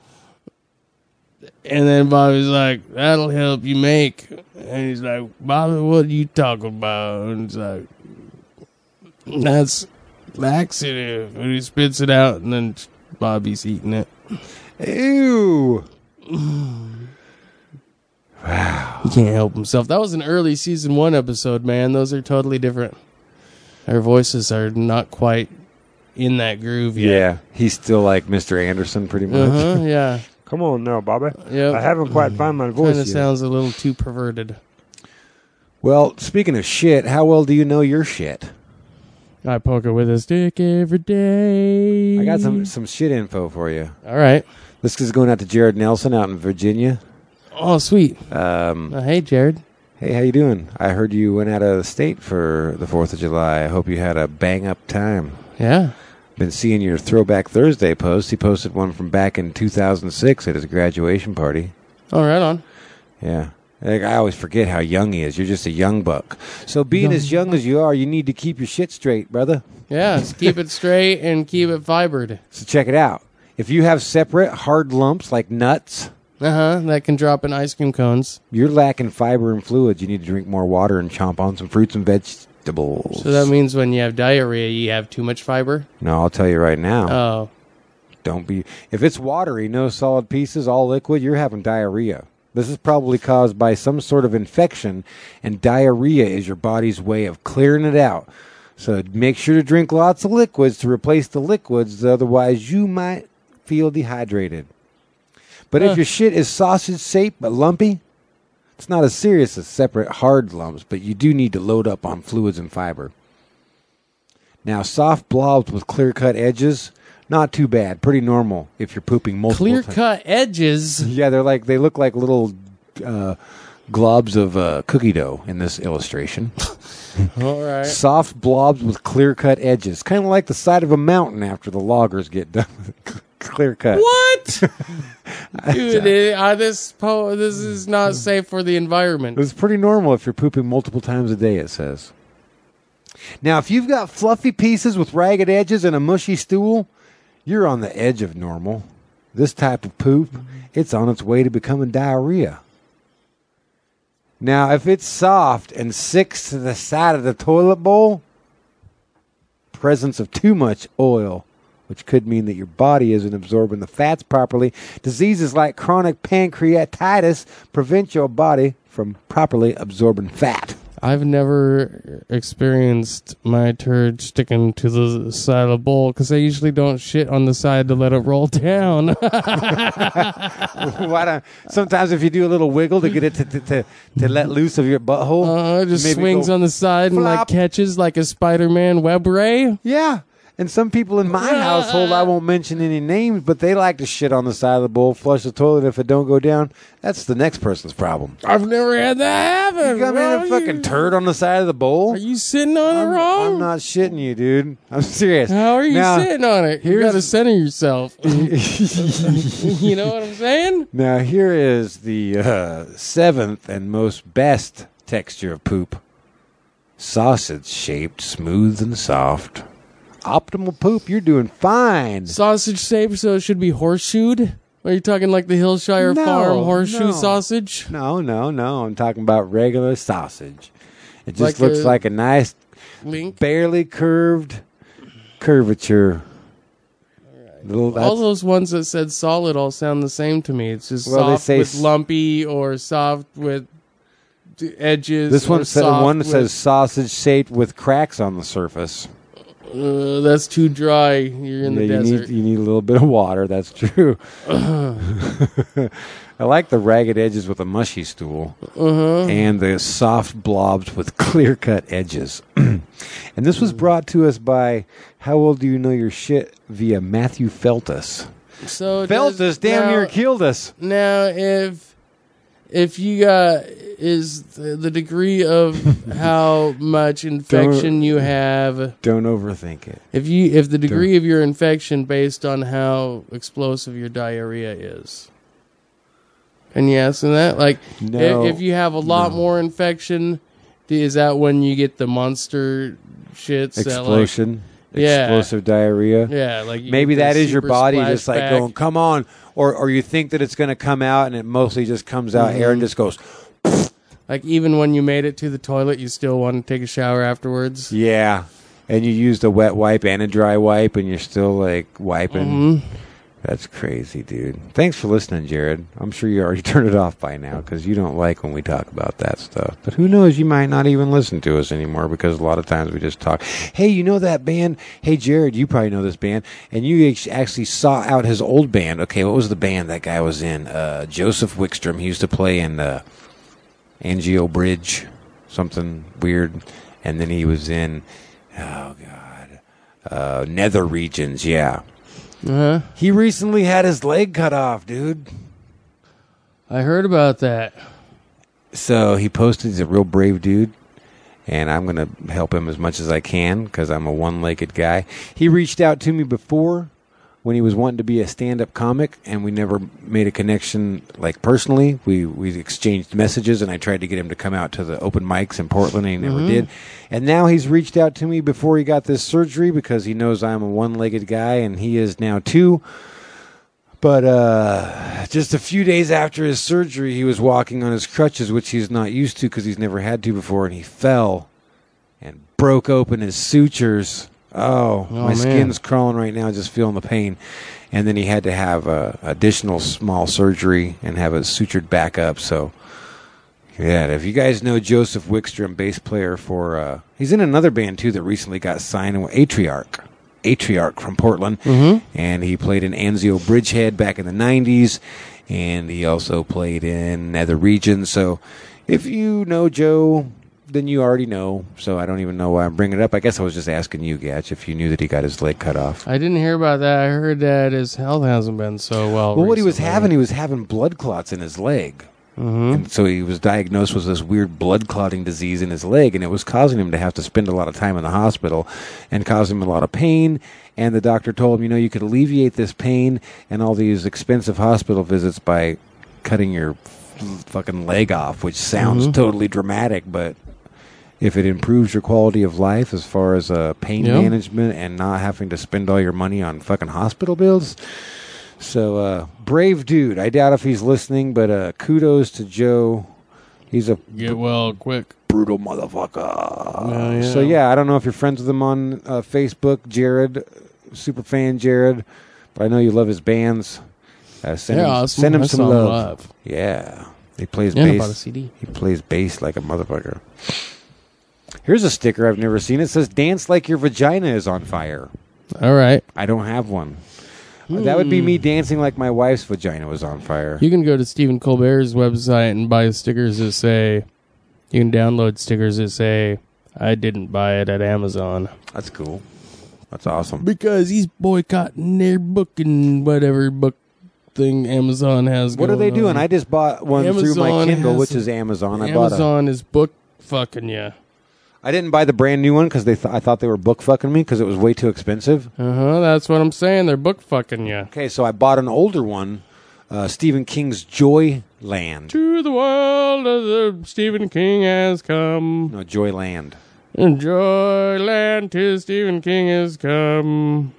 And then Bobby's like, "That'll help you make." And he's like, "Bobby, what are you talking about?" And he's like, "That's laxative." And he spits it out, and then Bobby's eating it. Ew. He can't help himself. That was an early season one episode, man. Those are totally different. Our voices are not quite in that groove yet. Yeah, he's still like Mister Anderson, pretty much. Uh-huh, yeah. Come on now, Bobby. Yep. I haven't quite found my voice Kind of yet. sounds a little too perverted. Well, speaking of shit, how well do you know your shit? I poke it with a stick every day. I got some some shit info for you. All right. This is going out to Jared Nelson out in Virginia. Oh, sweet. Um, Uh, hey, Jared. hey, how you doing? I heard you went out of the state for the fourth of July. I hope you had a bang-up time. Yeah. Been seeing your Throwback Thursday post. He posted one from back in two thousand six at his graduation party. Oh, right on. Yeah. Like, I always forget how young he is. You're just a young buck. So being Young as young as you are, you need to keep your shit straight, brother. Yeah, just keep it straight and keep it fibered. So check it out. If you have separate hard lumps like nuts, Uh-huh, that can drop in ice cream cones. you're lacking fiber and fluids. You need to drink more water and chomp on some fruits and vegetables. So that means when you have diarrhea, you have too much fiber? No, I'll tell you right now. Oh. Don't be. If it's watery, no solid pieces, all liquid, you're having diarrhea. This is probably caused by some sort of infection, and diarrhea is your body's way of clearing it out. So make sure to drink lots of liquids to replace the liquids, otherwise you might feel dehydrated. But Huh. if your shit is sausage-shaped but lumpy, it's not as serious as separate hard lumps, but you do need to load up on fluids and fiber. Now, soft blobs with clear-cut edges, not too bad. Pretty normal if you're pooping multiple times. Clear-cut edges? Yeah, they're like they look like little uh, globs of uh, cookie dough in this illustration. All right. Soft blobs with clear-cut edges, kind of like the side of a mountain after the loggers get done. Clear cut. What? Dude, it, uh, this po- this is not safe for the environment. It's pretty normal if you're pooping multiple times a day, it says. Now, if you've got fluffy pieces with ragged edges and a mushy stool, you're on the edge of normal. This type of poop, it's on its way to becoming diarrhea. Now, if it's soft and sticks to the side of the toilet bowl, presence of too much oil, which could mean that your body isn't absorbing the fats properly. Diseases like chronic pancreatitis prevent your body from properly absorbing fat. I've never experienced my turd sticking to the side of the bowl because I usually don't shit on the side to let it roll down. Why don't, sometimes if you do a little wiggle to get it to to, to, to let loose of your butthole, Uh, it just maybe swings go on the side and like flop. catches like a Spider-Man web ray. Yeah. And some people in my household, I won't mention any names, but they like to shit on the side of the bowl, flush the toilet. If it don't go down, that's the next person's problem. I've never had that happen. You got me Bro, a fucking you- turd on the side of the bowl? Are you sitting on I'm, it wrong? I'm not shitting you, dude. I'm serious. How are you Now, sitting on it? You here's- got to center yourself. You know what I'm saying? Now, here is the uh, seventh and most best texture of poop. Sausage-shaped, smooth and soft. Optimal poop, you're doing fine. Sausage shaped, so it should be horseshoed? Are you talking like the Hillshire No, Farm horseshoe no. sausage? No, no, no. I'm talking about regular sausage. It just Like looks a- like a nice, Link? barely curved curvature. Little, that's, All those ones that said solid all sound the same to me. It's just Well, they soft say with s- lumpy or soft with d- edges. this or one, said, soft one with- says sausage shaped with cracks on the surface. Uh, that's too dry. You're in the Yeah, you desert. need you need a little bit of water. That's true. I like the ragged edges with a mushy stool, Uh-huh. and the soft blobs with clear cut edges. And this was brought to us by How Old Do You Know Your Shit via Matthew Feltus. So Feltus does- damn now, near killed us. Now, if if you got is the, the degree of how much infection you have, Don't overthink it. if you if the degree of your infection based on how explosive your diarrhea is. Can you answer that? Like, No. if, if you have a lot No. more infection, is that when you get the monster shits? that, like- Explosion. Yeah. Explosive diarrhea. yeah, like you Maybe get the that is your super body just like splashback. going, come on. Or or you think that it's going to come out and it mostly just comes out air and Mm-hmm. just goes, Like, even when you made it to the toilet, you still want to take a shower afterwards. yeah. And you used a wet wipe and a dry wipe and you're still like wiping. Mm-hmm. That's crazy, dude. Thanks for listening, Jared. I'm sure you already turned it off by now because you don't like when we talk about that stuff. But who knows? You might not even listen to us anymore because a lot of times we just talk. Hey, you know that band? Hey, Jared, you probably know this band. And you act- actually saw out his old band. Okay, what was the band that guy was in? Uh, Joseph Wickstrom. He used to play in uh, Angio Bridge, something weird. And then he was in, oh, God, uh, Nether Regions, yeah. Uh-huh. He recently had his leg cut off, dude. I heard about that. So he posted, he's a real brave dude, and I'm going to help him as much as I can because I'm a one-legged guy. He reached out to me before when he was wanting to be a stand-up comic, and we never made a connection, like, personally. We we exchanged messages, and I tried to get him to come out to the open mics in Portland, and he never did. And now he's reached out to me before he got this surgery because he knows I'm a one-legged guy, and he is now too. But uh, just a few days after his surgery, he was walking on his crutches, which he's not used to because he's never had to before, and he fell and broke open his sutures. Oh, Oh, my man. skin's crawling right now, just feeling the pain. And then he had to have uh, additional small surgery and have it sutured back up. So, yeah, if you guys know Joseph Wickstrom, bass player for, uh, he's in another band too that recently got signed, Atriarch. Atriarch from Portland. Mm-hmm. And he played in Anzio Bridgehead back in the nineties. And he also played in Nether Regions. So, if you know Joe, then you already know. So I don't even know why I'm bringing it up. I guess I was just asking you, Gatch, if you knew that he got his leg cut off. I didn't hear about that. I heard that his health hasn't been so well. Well, what he was recently. having, he was having blood clots in his leg. Mhm. And so he was diagnosed with this weird blood clotting disease in his leg, and it was causing him to have to spend a lot of time in the hospital and causing him a lot of pain. And the doctor told him, you know, you could alleviate this pain and all these expensive hospital visits by cutting your f- fucking leg off, which sounds Mhm. totally dramatic, but if it improves your quality of life as far as uh, pain Yeah. management and not having to spend all your money on fucking hospital bills. So, uh, brave dude. I doubt if he's listening, but uh, kudos to Joe. He's a Get well quick. brutal motherfucker. Yeah, yeah. So, yeah, I don't know if you're friends with him on uh, Facebook, Jared, super fan Jared, but I know you love his bands. Uh, send Yeah, him, awesome. send him I some saw him love. live. Yeah. He plays Yeah, I bass. bought a C D. He plays bass like a motherfucker. Here's a sticker I've never seen. It says, dance like your vagina is on fire. All right. I don't have one. That would be Hmm. me dancing like my wife's vagina was on fire. You can go to Stephen Colbert's website and buy stickers that say, you can download stickers that say, I didn't buy it at Amazon. That's cool. That's awesome. Because he's boycotting their booking whatever book thing Amazon has What going are they doing? on. I just bought one through my Amazon Kindle, has which a- is Amazon. I bought a. Amazon is book fucking you. I didn't buy the brand new one because they th- I thought they were book fucking me because it was way too expensive. Uh-huh, that's what I'm saying. They're book fucking you. Okay, so I bought an older one, uh, Stephen King's Joyland. To the world of the Stephen King has come. No, Joyland. In Joyland, 'tis Stephen King has come.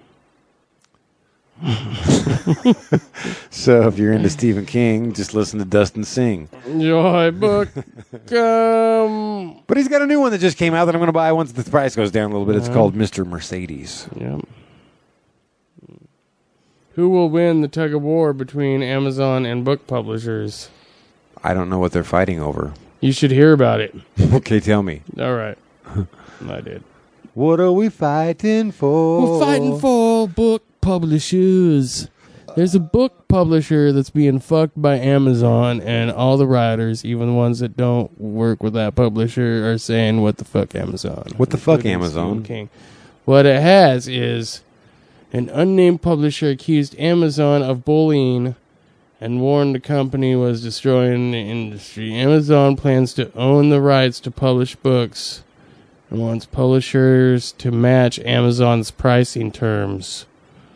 So if you're into Stephen King, just listen to Dustin sing. Joy book come. But he's got a new one that just came out that I'm going to buy once the price goes down a little bit. It's Uh-huh. called Mister Mercedes. Yep. Who will win the tug of war between Amazon and book publishers? I don't know what they're fighting over. You should hear about it. Okay, tell me. All right. I did. What are we fighting for? We're fighting for book publishers. There's a book publisher that's being fucked by Amazon, and all the writers, even the ones that don't work with that publisher, are saying, what the fuck, Amazon? What the fuck, Including Amazon? Stephen King. What it has is an unnamed publisher accused Amazon of bullying and warned the company was destroying the industry. Amazon plans to own the rights to publish books and wants publishers to match Amazon's pricing terms.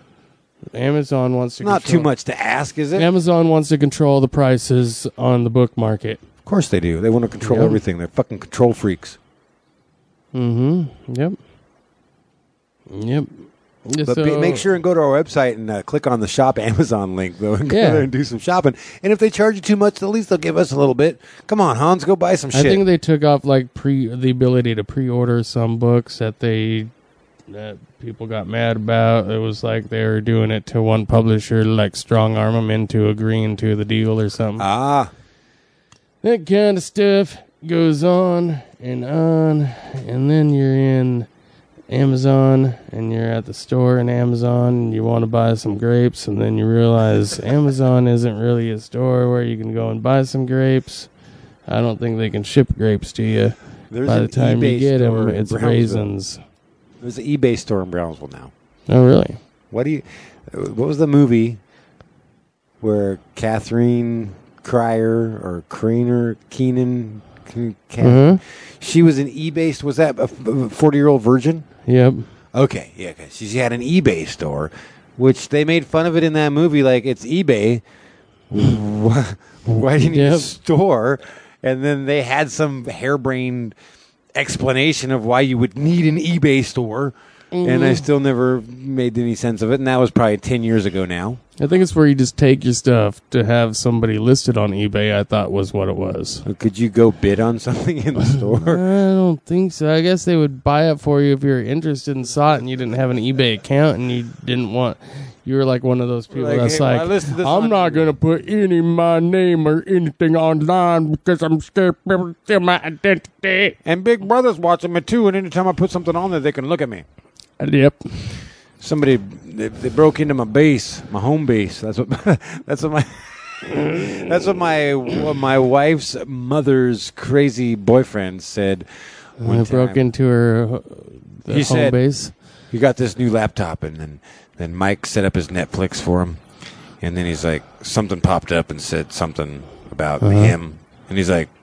Amazon wants to Not control, too much to ask, is it? Amazon wants to control the prices on the book market. Of course they do. They want to control Yep. everything. They're fucking control freaks. Mm-hmm. Yep. Yep. But So- be, make sure and go to our website and uh, click on the Shop Amazon link, though, and go Yeah. there and do some shopping. And if they charge you too much, at least they'll give us a little bit. Come on, Hans, go buy some I shit. think they took off like pre the ability to pre-order some books that they that people got mad about. It was like they were doing it to one publisher, like strong arm them into agreeing to the deal or something. ah, That kind of stuff goes on and on, and then you're in Amazon and you're at the store in Amazon and you want to buy some grapes, and then you realize Amazon isn't really a store where you can go and buy some grapes. I don't think they can ship grapes to you. there's By an the time eBay you get store them, in it's Brownsville. raisins. There's an eBay store in Brownsville now. Oh, really? What do you? What was the movie where Catherine Cryer or Creener Keenan? Ke- Ca- Mhm. She was an eBay. Was that a forty-year-old virgin? Yep. Okay, yeah, 'cause she had an eBay store, which they made fun of it in that movie. Like, it's eBay. Why, why do you need a Yep. store? And then they had some harebrained explanation of why you would need an eBay store. And I still never made any sense of it. And that was probably ten years ago now. I think it's where you just take your stuff to have somebody listed on eBay, I thought was what it was. Could you go bid on something in the I store? don't think so. I guess they would buy it for you if you're interested and saw it and you didn't have an eBay account and you didn't want... You were like one of those people Like, that's hey, well, I like, listed this I'm on not eBay." going to put any of my name or anything online because I'm scared people will steal my identity. And Big Brother's watching me too. And anytime I put something on there, they can look at me. Yep. Somebody they, they broke into my base, my home base. That's what. That's what my. That's what my what my wife's mother's crazy boyfriend said. One I broke time. into her uh, the He home said- base. He got this new laptop, and then then Mike set up his Netflix for him, and then he's like, something popped up and said something about Uh-huh. him, and he's like,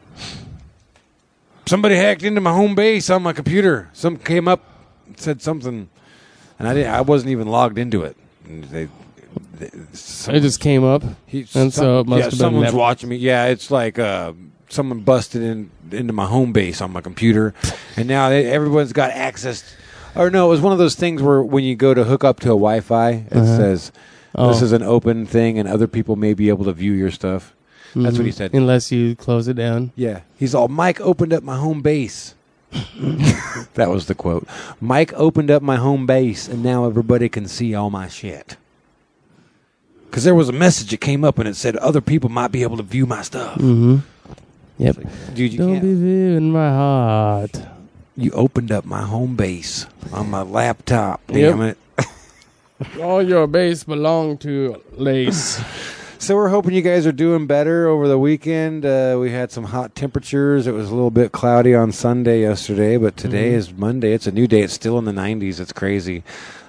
somebody hacked into my home base on my computer. Some came up, and said something, and I didn't. I wasn't even logged into it. And they, they, It just came up. he, and so it must yeah, have been someone's Net- watching me. Yeah, it's like uh, someone busted in into my home base on my computer, and now they, everyone's got access. Or no, it was one of those things where when you go to hook up to a Wi-Fi, it Uh-huh. says Oh. this is an open thing, and other people may be able to view your stuff. That's what he Mhm. said. Unless you close it down. Yeah, he's all, Mike opened up my home base. That was the quote. Mike opened up my home base, and now everybody can see all my shit. Because there was a message that came up, and it said other people might be able to view my stuff. Mm-hmm. Yep. Dude, you Don't can't. be viewing my heart. You opened up my home base on my laptop. Yep. Damn it. All your base belong to Lace. So we're hoping you guys are doing better over the weekend. Uh, we had some hot temperatures. It was a little bit cloudy on Sunday yesterday, but today Mhm. is Monday. It's a new day. It's still in the nineties. It's crazy.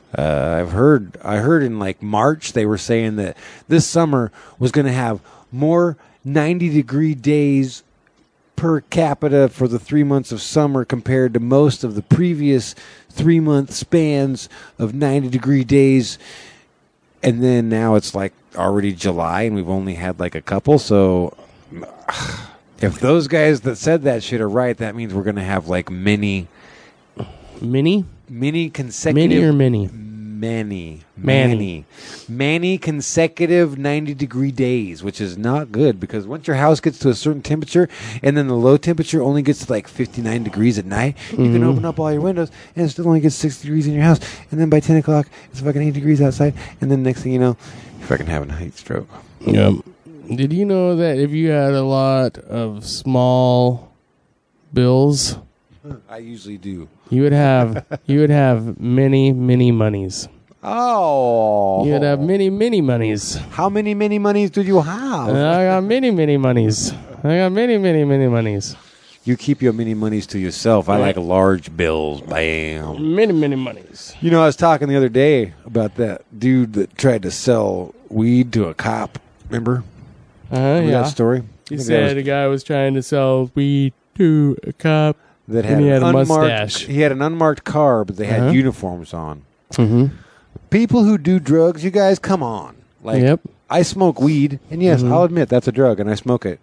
Uh, I've heard. I heard in like March they were saying that this summer was going to have more ninety degree days per capita for the three months of summer compared to most of the previous three month spans of ninety degree days. And then now it's like already July and we've only had like a couple. So if those guys that said that shit are right, that means we're going to have like many, Mini? many consecutive. Mini or mini? Many, Manny. many, many consecutive ninety degree days, which is not good because once your house gets to a certain temperature and then the low temperature only gets to like fifty-nine degrees at night, you Mm-hmm. can open up all your windows and it still only gets six degrees in your house. And then by ten o'clock, it's fucking eight degrees outside. And then next thing you know, you're fucking having a heat stroke. Yep. Did you know that if you had a lot of small bills, I usually do. you would have you would have many, many monies. Oh. You would have many, many monies. How many, many monies do you have? And I got many, many monies. I got many, many, many monies. You keep your mini monies to yourself. I like large bills. Bam. Many, many monies. You know, I was talking the other day about that dude that tried to sell weed to a cop. Remember? Uh-huh, Remember yeah. that story? He I think that said was- a guy was trying to sell weed to a cop. that and had, he an had a unmarked, mustache. He had an unmarked car, but they had Uh-huh. uniforms on. Mm-hmm. People who do drugs, you guys, come on. Like, Yep. I smoke weed, and yes, Mhm. I'll admit that's a drug, and I smoke it.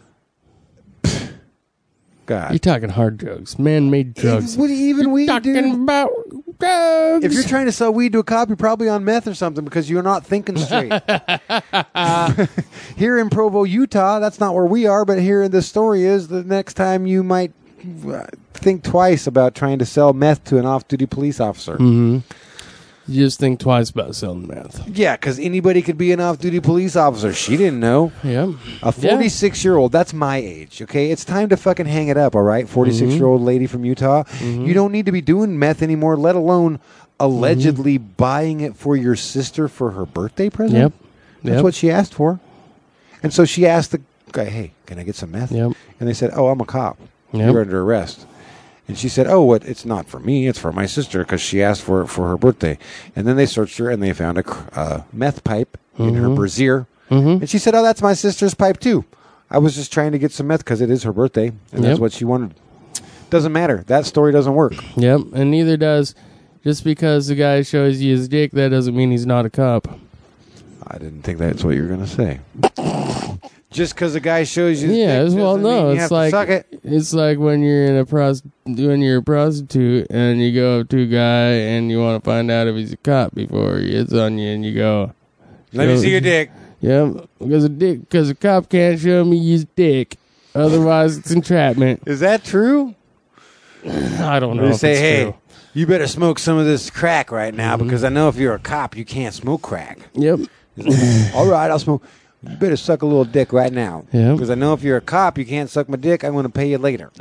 God. You're talking hard drugs, man-made drugs. What, even weed, talking dude? about drugs. If you're trying to sell weed to a cop, you're probably on meth or something because you're not thinking straight. Here in Provo, Utah, that's not where we are, but here the story is the next time you might uh, think twice about trying to sell meth to an off-duty police officer. Mm-hmm. You just think twice about selling meth. Yeah, because anybody could be an off-duty police officer. She didn't know. Yeah. A forty-six-year-old, that's my age, okay? It's time to fucking hang it up, all right? forty-six-year-old lady from Utah. You don't need to be doing meth anymore, let alone allegedly buying it for your sister for her birthday present. Yep. That's Yep. what she asked for. And so she asked the guy, hey, can I get some meth? Yep. And they said, oh, I'm a cop. Yep. You're under arrest. And she said, oh, what? It's not for me. It's for my sister because she asked for it for her birthday. And then they searched her and they found a cr- uh, meth pipe in her brassiere. Mm-hmm. And she said, oh, that's my sister's pipe too. I was just trying to get some meth because it is her birthday. And that's Yep. what she wanted. Doesn't matter. That story doesn't work. Yep. And neither does just because the guy shows you his dick, that doesn't mean he's not a cop. I didn't think that's what you were going to say. Just because a guy shows you his Yeah, dick as well, doesn't mean no, you it's have to like suck it. it's like when you're in a pros when you're a prostitute and you go up to a guy and you want to find out if he's a cop before he hits on you, and you go, Let me show- see your dick. Yeah, because a dick, because a cop can't show me his dick, otherwise it's entrapment. Is that true? I don't know. They if say, it's hey, true. you better smoke some of this crack right now Mm-hmm. because I know if you're a cop, you can't smoke crack. Yep. All right, I'll smoke. You better suck a little dick right now. Yeah. Because I know if you're a cop, you can't suck my dick. I'm going to pay you later.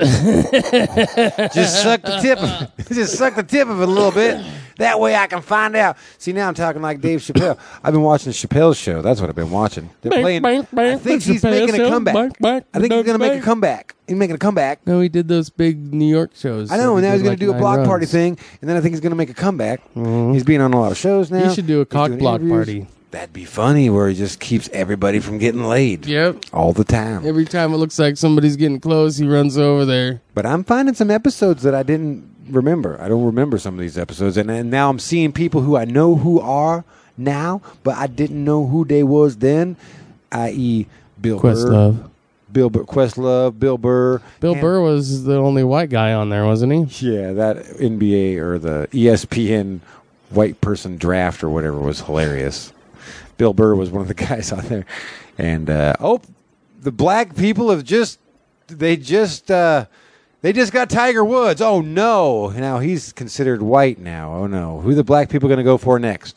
Just suck the tip of it. Just suck the tip of it a little bit. That way I can find out. See, now I'm talking like Dave Chappelle. I've been watching Chappelle's show. That's what I've been watching. They're Bang, playing. bang, bang, I think the he's Chappelle making a show. comeback. Bang, bang, I think he's going to make a bang. comeback. He's making a comeback. No, he did those big New York shows. I that know, he and now did he's going like to do a nine block runs. party thing, and then I think he's going to make a comeback. He's being on a lot of shows now. He should do a He's cock doing block interviews. party. That'd be funny, where he just keeps everybody from getting laid. Yep. All the time. Every time it looks like somebody's getting close, he runs over there. But I'm finding some episodes that I didn't remember. I don't remember some of these episodes, and, and now I'm seeing people who I know who are now, but I didn't know who they was then, that is. Bill Burr. Questlove. Bill Burr, Questlove, Bill Burr. Bill and- Burr was the only white guy on there, wasn't he? Yeah, that N B A or the E S P N white person draft or whatever was hilarious. Bill Burr was one of the guys on there. And, uh, oh, the black people have just, they just, uh, they just got Tiger Woods. Oh, no. Now he's considered white now. Oh, no. Who the black people going to go for next?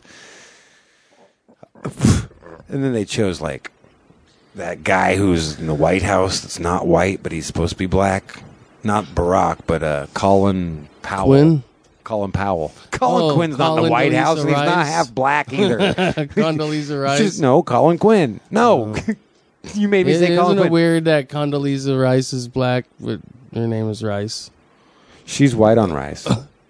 And then they chose, like, that guy who's in the White House that's not white, but he's supposed to be black. Not Barack, but uh, Colin Powell. Quinn? Colin Powell. Colin Oh, Quinn's not in the Colin White Condoleezza House, and he's not Rice. half black either. Condoleezza Rice. Just- no, Colin Quinn. No. You made me It- say Colin Isn't it Quinn. weird that Condoleezza Rice is black, but her name is Rice? She's white on rice.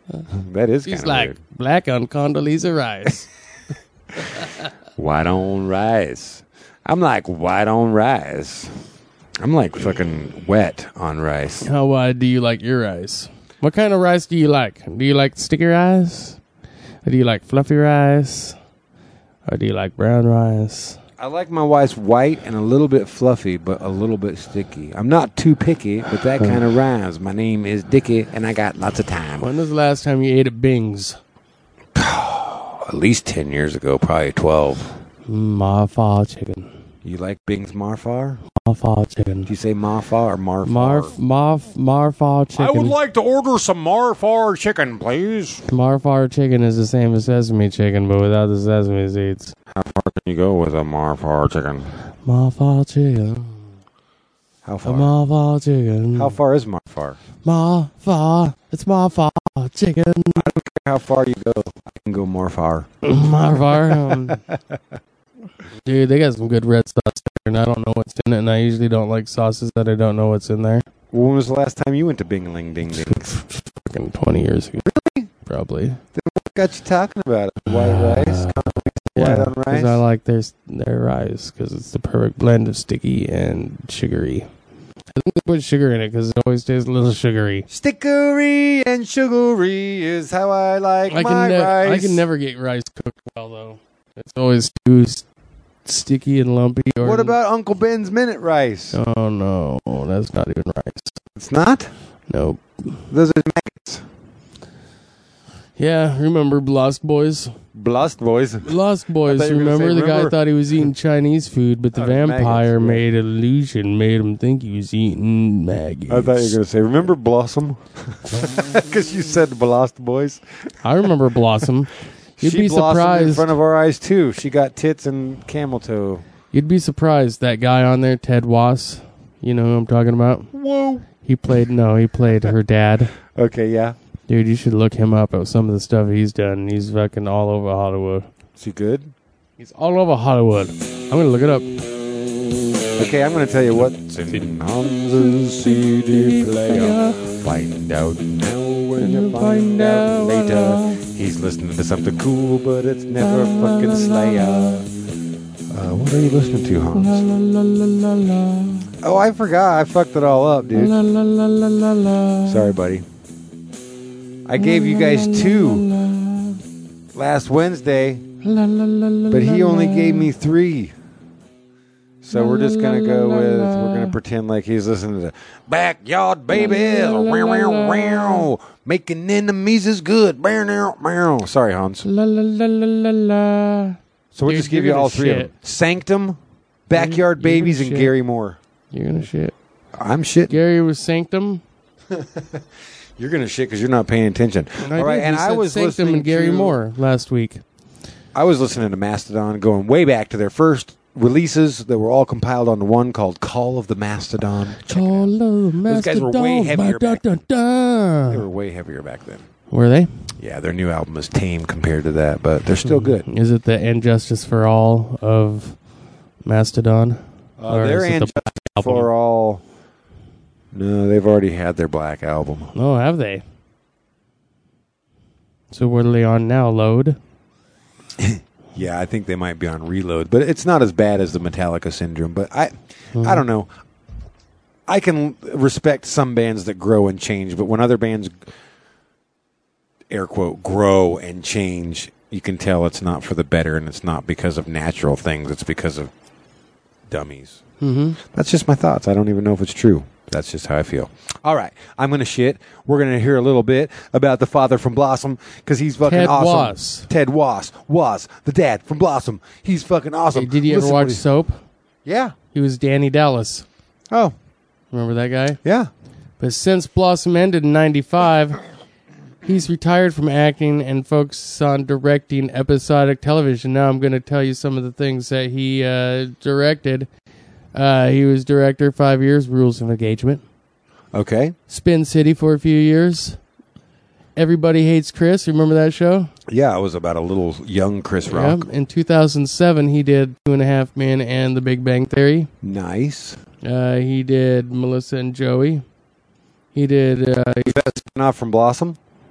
That is kind He's of like weird. black on Condoleezza Rice. White on rice. I'm like white on rice. I'm like fucking wet on rice. How wide do you like your rice? What kind of rice do you like? Do you like sticky rice? Or do you like fluffy rice? Or do you like brown rice? I like my rice white and a little bit fluffy, but a little bit sticky. I'm not too picky, but that kind of rhymes. My name is Dickie, and I got lots of time. When was the last time you ate at Bing's? At least ten years ago, probably twelve. Marfa chicken. You like Bing's Marfar? Marfa chicken. Did you say Marfar or Marfar? Marf, Marf, Marfa chicken. I would like to order some Marfar chicken, please. Marfar chicken is the same as sesame chicken, but without the sesame seeds. How far can you go with a Marfar chicken? Marfa chicken. How A far? Marfa chicken. How far is Marfar? Marfa. It's Marfa chicken. How far you go? I can go more far. Marfa. Um, dude, they got some good red sauce there, and I don't know what's in it, and I usually don't like sauces that I don't know what's in there. When was the last time you went to Bing-a-ling Ding Ding? Fucking twenty years ago. Really? Probably. What got you talking about it? White rice? White Yeah, on rice? because I like their, their rice, because it's the perfect blend of sticky and sugary. I think they put sugar in it, because it always tastes a little sugary. Stickery and sugary is how I like I my can, ne- rice. I can never get rice cooked well, though. It's always too s- sticky and lumpy. Or What about Uncle Ben's Minute Rice? Oh, no. That's not even rice. It's not? Nope. Those are maggots. Yeah, remember Lost Boys? Blast boys. Lost Boys, thought you were gonna remember? say, the guy remember- thought he was eating Chinese food, but the Oh, maggots, vampire yeah. made an illusion, made him think he was eating maggots. I thought you were going to say, remember Blossom? Because you said Blast Boys. I remember Blossom. You'd she be blossomed in surprised. front of our eyes, too. She got tits and camel toe. You'd be surprised. That guy on there, Ted Wass. You know who I'm talking about? Whoa. He played, no, he played her dad. Okay, yeah. Dude, you should look him up at some of the stuff he's done. He's fucking all over Hollywood. Is he good? He's all over Hollywood. I'm going to look it up. Okay, I'm going to tell you what's in Hans's C D player. Find out now when you find out later. He's listening to something cool, but it's never fucking Slayer. Uh, what are you listening to, Hans? La la la la la. Oh, I forgot. I fucked it all up, dude. La la la la la la. Sorry, buddy. I gave you guys two last Wednesday, La la la la. but he only la. gave me three. So we're just going to go with, we're going to pretend like he's listening to Backyard Baby, wow, wow, wow. Making enemies is good. Bow, bow, bow. Sorry, Hans. La la la la la la. So we'll Dude, just give you're you all gonna three of shit. them. Sanctum, Backyard You're gonna Babies, and shit. Gary Moore. You're gonna shit. I'm shit. Gary was Sanctum. You're going to shit because you're not paying attention. And I all right, did. and You I said was Sanctum listening and Gary to, Moore last week. I was listening to Mastodon going way back to their first releases that were all compiled onto one called Call of the Mastodon. Check it out. Call of Those guys were way Mastodon, heavier da, back da, da. They were way heavier back then. Were they? Yeah, their new album is tame compared to that, but they're still good. Is it the And Justice for All of Mastodon? Uh, Or they're is it the And Justice album? for All. No, they've already had their Black album. Oh, have they? So what are they on now? Load? Yeah, I think they might be on Reload, but it's not as bad as the Metallica Syndrome. But I, I don't know. I can respect some bands that grow and change, but when other bands, air quote, grow and change, you can tell it's not for the better, and it's not because of natural things. It's because of dummies. Mm-hmm. That's just my thoughts. I don't even know if it's true. That's just how I feel. All right, I'm going to shit. We're going to hear a little bit about the father from Blossom because he's fucking Ted awesome. Wass. Ted Wass. Was the dad from Blossom. He's fucking awesome. Hey, did you ever Listen watch what he- Soap? Yeah. He was Danny Dallas. Oh, Remember that guy? yeah. But since Blossom ended in ninety-five, he's retired from acting and focuses on directing episodic television. Now I'm going to tell you some of the things that he uh, directed. Uh, he was director five years, Rules of Engagement. Okay. Spin City for a few years. Everybody Hates Chris. Remember that show? Yeah, it was about a little young Chris Rock. Yeah. In two thousand seven, he did Two and a Half Men and The Big Bang Theory. Nice. Uh, he did Melissa and Joey. He did... Uh, Is that a spin-off from Blossom?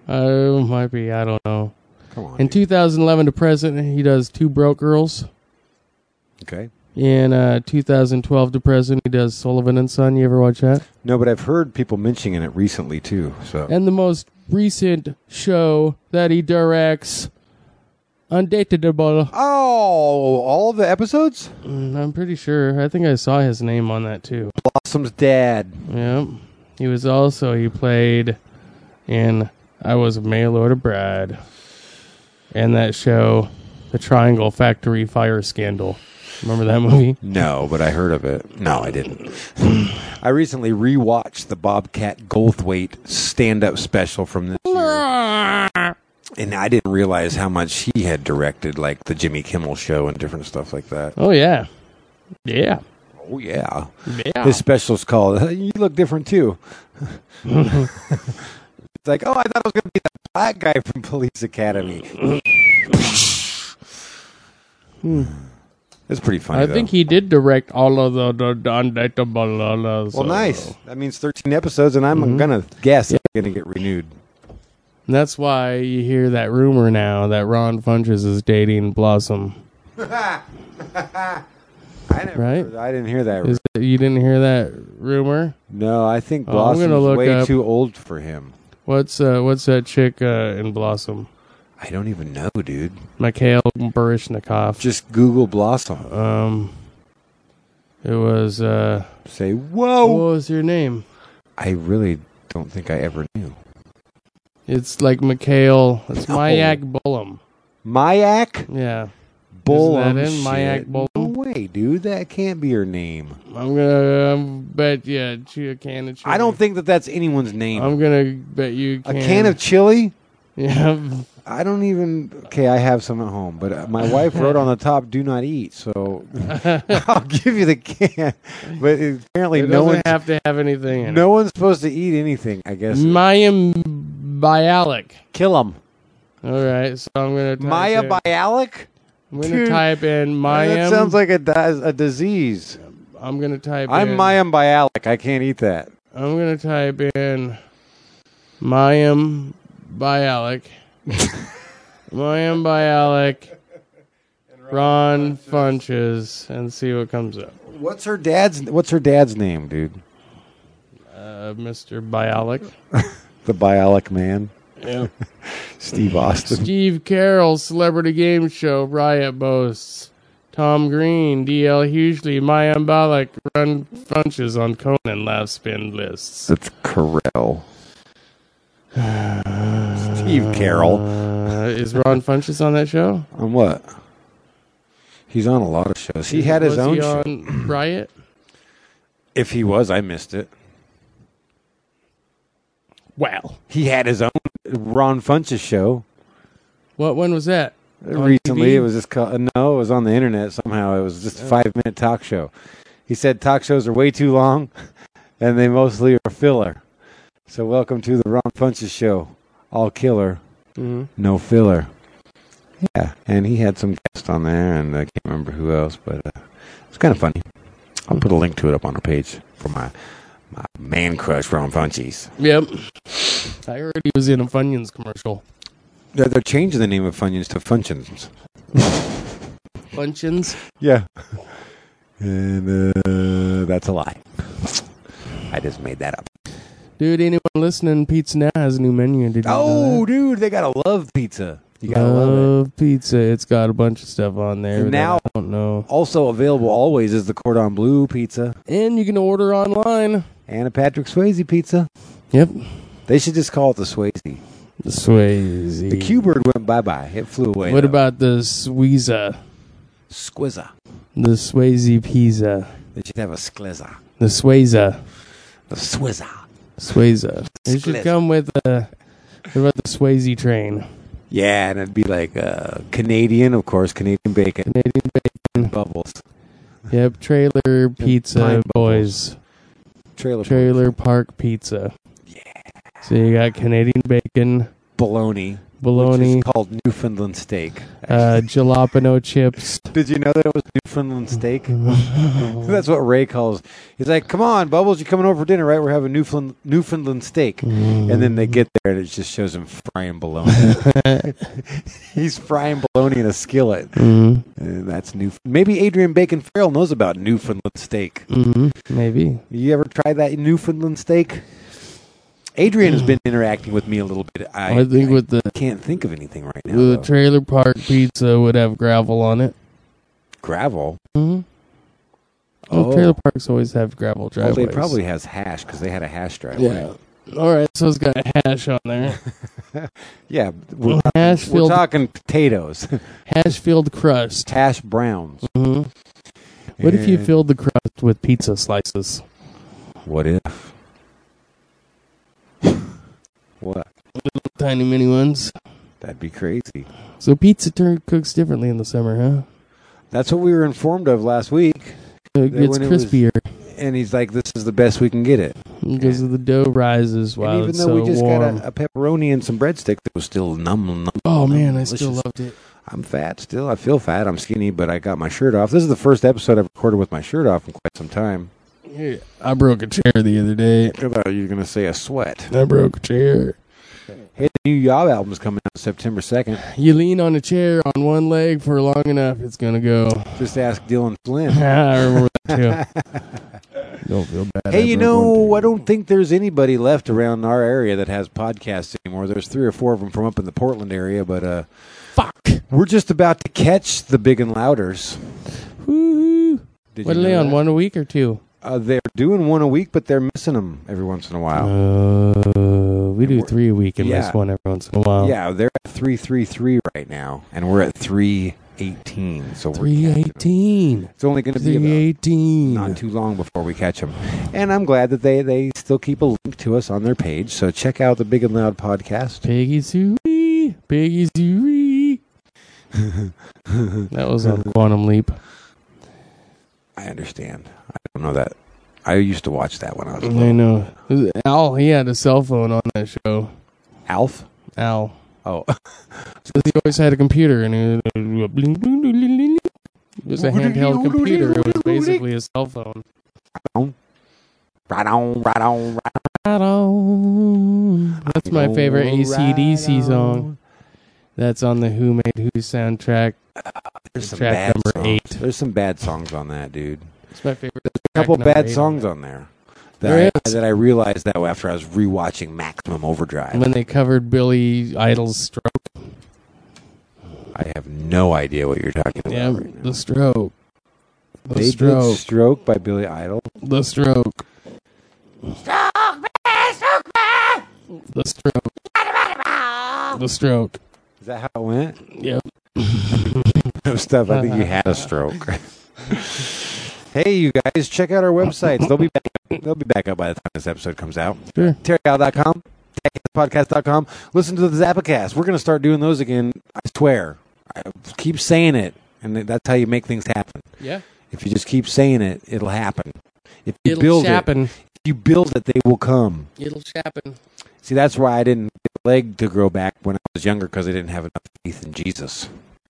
Uh, might be. I don't know. Come on. In dude. two thousand eleven to present, he does Two Broke Girls. Okay. In uh, two thousand twelve to present, he does Sullivan and Son. You ever watch that? No, but I've heard people mentioning it recently too. So. And the most recent show that he directs, Undateable. Oh, all the episodes? Mm, I'm pretty sure. I think I saw his name on that too. Blossom's dad. Yep. He was also, he played in I Was a Mail Order Bride. And that show, The Triangle Factory Fire Scandal. Remember that movie? No, but I heard of it. No, I didn't. I recently rewatched the Bobcat Goldthwait stand-up special from this year. And I didn't realize how much he had directed, like the Jimmy Kimmel Show and different stuff like that. Oh, yeah. Yeah. Oh, yeah. Yeah. His special's called You Look Different, Too. It's like, oh, I thought it was going to be the black guy from Police Academy. Hmm. It's pretty funny, I though. think he did direct all of the, the, the Undateable. Uh, so. Well, nice. That means thirteen episodes, and I'm Mm-hmm. going to guess it's going to get renewed. And that's why you hear that rumor now that Ron Funches is dating Blossom. I never Right? heard- I didn't hear that. Is it, you didn't hear that rumor? No, I think Oh, I'm Blossom's gonna look way up- too old for him. What's uh, what's that chick uh, in Blossom? I don't even know, dude. Mikhail Baryshnikov. Just Google Blossom. Um, it was uh, Say, what whoa. was your name? I really don't think I ever knew. It's like Mikhail. It's No. Mayak Bullum. Mayak? Yeah, Bullum. that in? shit. Mayak Bullum? No way, dude. That can't be her name. I'm gonna um, bet yeah, a can of chili. I don't think that that's anyone's name. I'm gonna bet you A can. can of chili? yeah. I don't even. Okay, I have some at home, but uh, my wife wrote on the top, "Do not eat." So I'll give you the can. But it, apparently, It no doesn't one's have to have anything in no one's supposed to eat anything. I guess it. Mayim Bialik. kill them. All right, so I'm gonna type Maya in, Bialik. I'm gonna Dude, type in Mayim. That sounds like a, di- a disease. I'm gonna type. I'm in, Mayim Bialik. I can't eat that. I'm gonna type in Mayim Bialik. Mayim Bialik. Ron Funches, and see what comes up. What's her dad's? What's her dad's name, dude? Uh, Mister Bialik. The Bialik man, Yeah. Steve Austin. Steve Carroll, Celebrity Game Show, Riot Boasts. Tom Green, D L Hughley, Mayim Bialik, Ron Funches on Conan Laugh Spin lists. That's Carell. Steve Carroll. Uh, is Ron Funches on that show? On what? He's on a lot of shows. He had his Was own he show. on Riot? If he was, I missed it. Wow. He had his own Ron Funches show. What one was that? On Recently, T V? it was just called, no, it was on the internet somehow. It was just a five minute talk show. He said talk shows are way too long, and they mostly are filler. So welcome to the Ron Funches show. All killer, Mhm. no filler. Yeah, and he had some guests on there, and I can't remember who else, but uh, it's kind of funny. I'll put a link to it up on the page for my my man crush, Ron Funches. Yep. I heard he was in a Funyuns commercial. They're, they're changing the name of Funyuns to Funchins. Functions? Yeah. And uh, that's a lie. I just made that up. Dude, anyone listening, Pizza Now has a new menu. Did you Oh, know dude, they gotta love pizza. You that? gotta love it. Love Pizza. It's got a bunch of stuff on there. And that now- I don't know. Also available always is the Cordon Bleu pizza And you can order online. and a Patrick Swayze pizza. Yep. They should just call it the Swayze. The Swayze. The Q-Bird went bye-bye. It flew away. What though. about the Squeeza? Squizza? The Swayze Pizza. They should have a Sklizza. The Swayza. The Swizza. Swayza. It should Sklizza. come with a. What about the Swayze train? Yeah, and it'd be like uh, Canadian, of course, Canadian bacon. Canadian bacon. Bubbles. Yep. Trailer Pizza Pine Boys. Trailer. Trailer Park Pizza. Yeah. So you got Canadian bacon. Bologna. bologna, Which is called Newfoundland steak. uh, jalapeno chips. Did you know that it was Newfoundland steak? That's what Ray calls. He's like, "Come on, Bubbles, you coming over for dinner, right? We're having Newfoundland Newfoundland steak." Mm. And then they get there, and it just shows him frying bologna. He's frying bologna in a skillet. Mm-hmm. And that's new. Maybe Adrian Bacon Farrell knows about Newfoundland steak. Mm-hmm. Maybe. You ever tried that Newfoundland steak? Adrian has been interacting with me a little bit. I, I think I with the can't think of anything right now. the though. trailer park pizza would have gravel on it. Gravel. Mm-hmm. Oh. Well, trailer parks always have gravel Well, driveways. they probably has hash because they had a hash driveway. Yeah. All right, so it's got hash on there. Yeah, we're, Hash we're filled talking potatoes, hash filled crust. hash browns. Mm-hmm. What if you And filled the crust with pizza slices? What if? What? Tiny mini ones. That'd be crazy. So pizza turn cooks differently in the summer, huh? That's what we were informed of last week. So it That gets when it was- crispier And he's like, "This is the best we can get it." because of the dough rises while and even it's though so we just warm. got a, a pepperoni and some breadstick that was still numb, numb oh numb, man, I still delicious. loved it. I'm fat still. I feel fat. I'm skinny, but I got my shirt off. This is the first episode I've recorded with my shirt off in quite some time. Yeah, I broke a chair the other day. I thought you were going to say a sweat. I broke a chair. Hey, the new Yob album's coming out September second. You lean on a chair on one leg for long enough, it's gonna go. Just ask Dylan Flynn. I remember that too. Don't feel bad. Hey, I you broke one know, too. I don't think there's anybody left around our area that has podcasts anymore. There's three or four of them from up in the Portland area, but uh, Fuck. we're just about to catch the Big and Louders. Woo-hoo. Did What you are they know on? that? One a week or two? Uh, they're doing one a week, but they're missing them every once in a while. Uh, we do we're- three a week and yeah. miss one every once in a while. Yeah, they're at three three three right now, and we're at three eighteen. So we're three catching 'em. eighteen. It's only going to be Three about eighteen. not too long before we catch them. And I'm glad that they, they still keep a link to us on their page. So check out the Big and Loud podcast. Piggy Zooey, Piggy Zooey. That was on Quantum Leap. I understand. I don't know that. I used to watch that when I was I little. know. Al, he had a cell phone on that show. Alf? Al. Oh. Because he always had a computer, and it was, bling, bling, bling, bling, bling. It was a handheld computer. It was basically a cell phone. Right on, right on, right Right on. That's my favorite A C D C Right song. on. That's on the Who Made Who soundtrack. There's some Track bad number songs. eight. There's some bad songs on that, dude. It's my favorite. A couple track number bad eight songs on on there. There That I, is. that I realized that after I was rewatching Maximum Overdrive. it. When they covered Billy Idol's Stroke. I have no idea what you're talking about. Yeah, right now. the Stroke. The They Stroke. did Stroke by Billy Idol. The Stroke. The Stroke. The Stroke. Is that how it went? Yep. No stuff. I think you had a stroke. Hey, you guys, check out our websites. They'll be back. They'll be back up by the time this episode comes out. Sure. Terry Al dot com, podcast dot com. Listen to the Zappacast. We're going to start doing those again. I swear. I keep saying it, and that's how you make things happen. Yeah. If you just keep saying it, it'll happen. If you It'll build shappen. it, if you build it, they will come. It'll shappen. See, that's why I didn't get a leg to grow back when I was younger, because I didn't have enough faith in Jesus.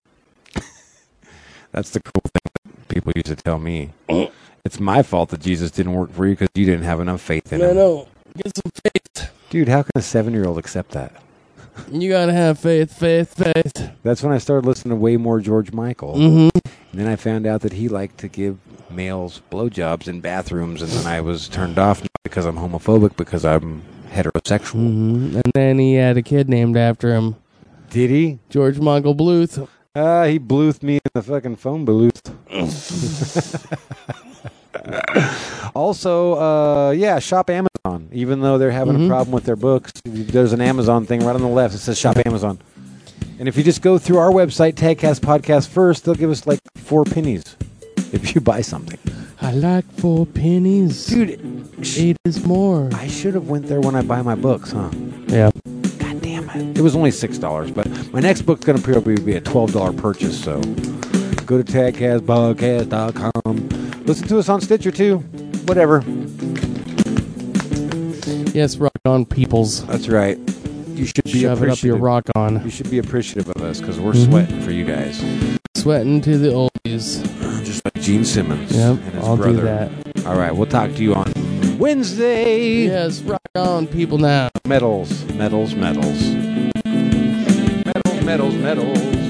That's the cool thing that people used to tell me. It's my fault that Jesus didn't work for you because you didn't have enough faith in I him. know. Get some faith. Dude, how can a seven-year-old accept that? You gotta have faith, faith, faith. That's when I started listening to way more George Michael. Mm-hmm. And then I found out that he liked to give males blowjobs in bathrooms, and then I was turned off not because I'm homophobic, because I'm heterosexual. Mm-hmm. And then he had a kid named after him, Did he? George Michael Bluth. Uh, he bleuthed me in the fucking phone booth. Also, uh, yeah, shop Amazon. Even though they're having Mhm. a problem with their books, there's an Amazon thing right on the left. It says shop Amazon. And if you just go through our website, Tagcast Podcast first, they'll give us like four pennies if you buy something. I like four pennies. Dude, sh- Eight is more. I should have went there when I buy my books, huh? Yeah. God damn it. It was only six dollars, but my next book's going to probably be a twelve dollars purchase, so go to tagcast podcast dot com. Listen to us on Stitcher, too. Whatever. Yes, rock on, peoples. That's right. You should be shove it up your appreciative. rock on. You should be appreciative of us because we're Mhm. sweating for you guys. Sweating to the oldies. Just like Gene Simmons Yep, and his I'll brother. do that. All right, we'll talk to you on Wednesday. Yes, rock on, people now. Medals, medals, medals. Medals, medals, medals.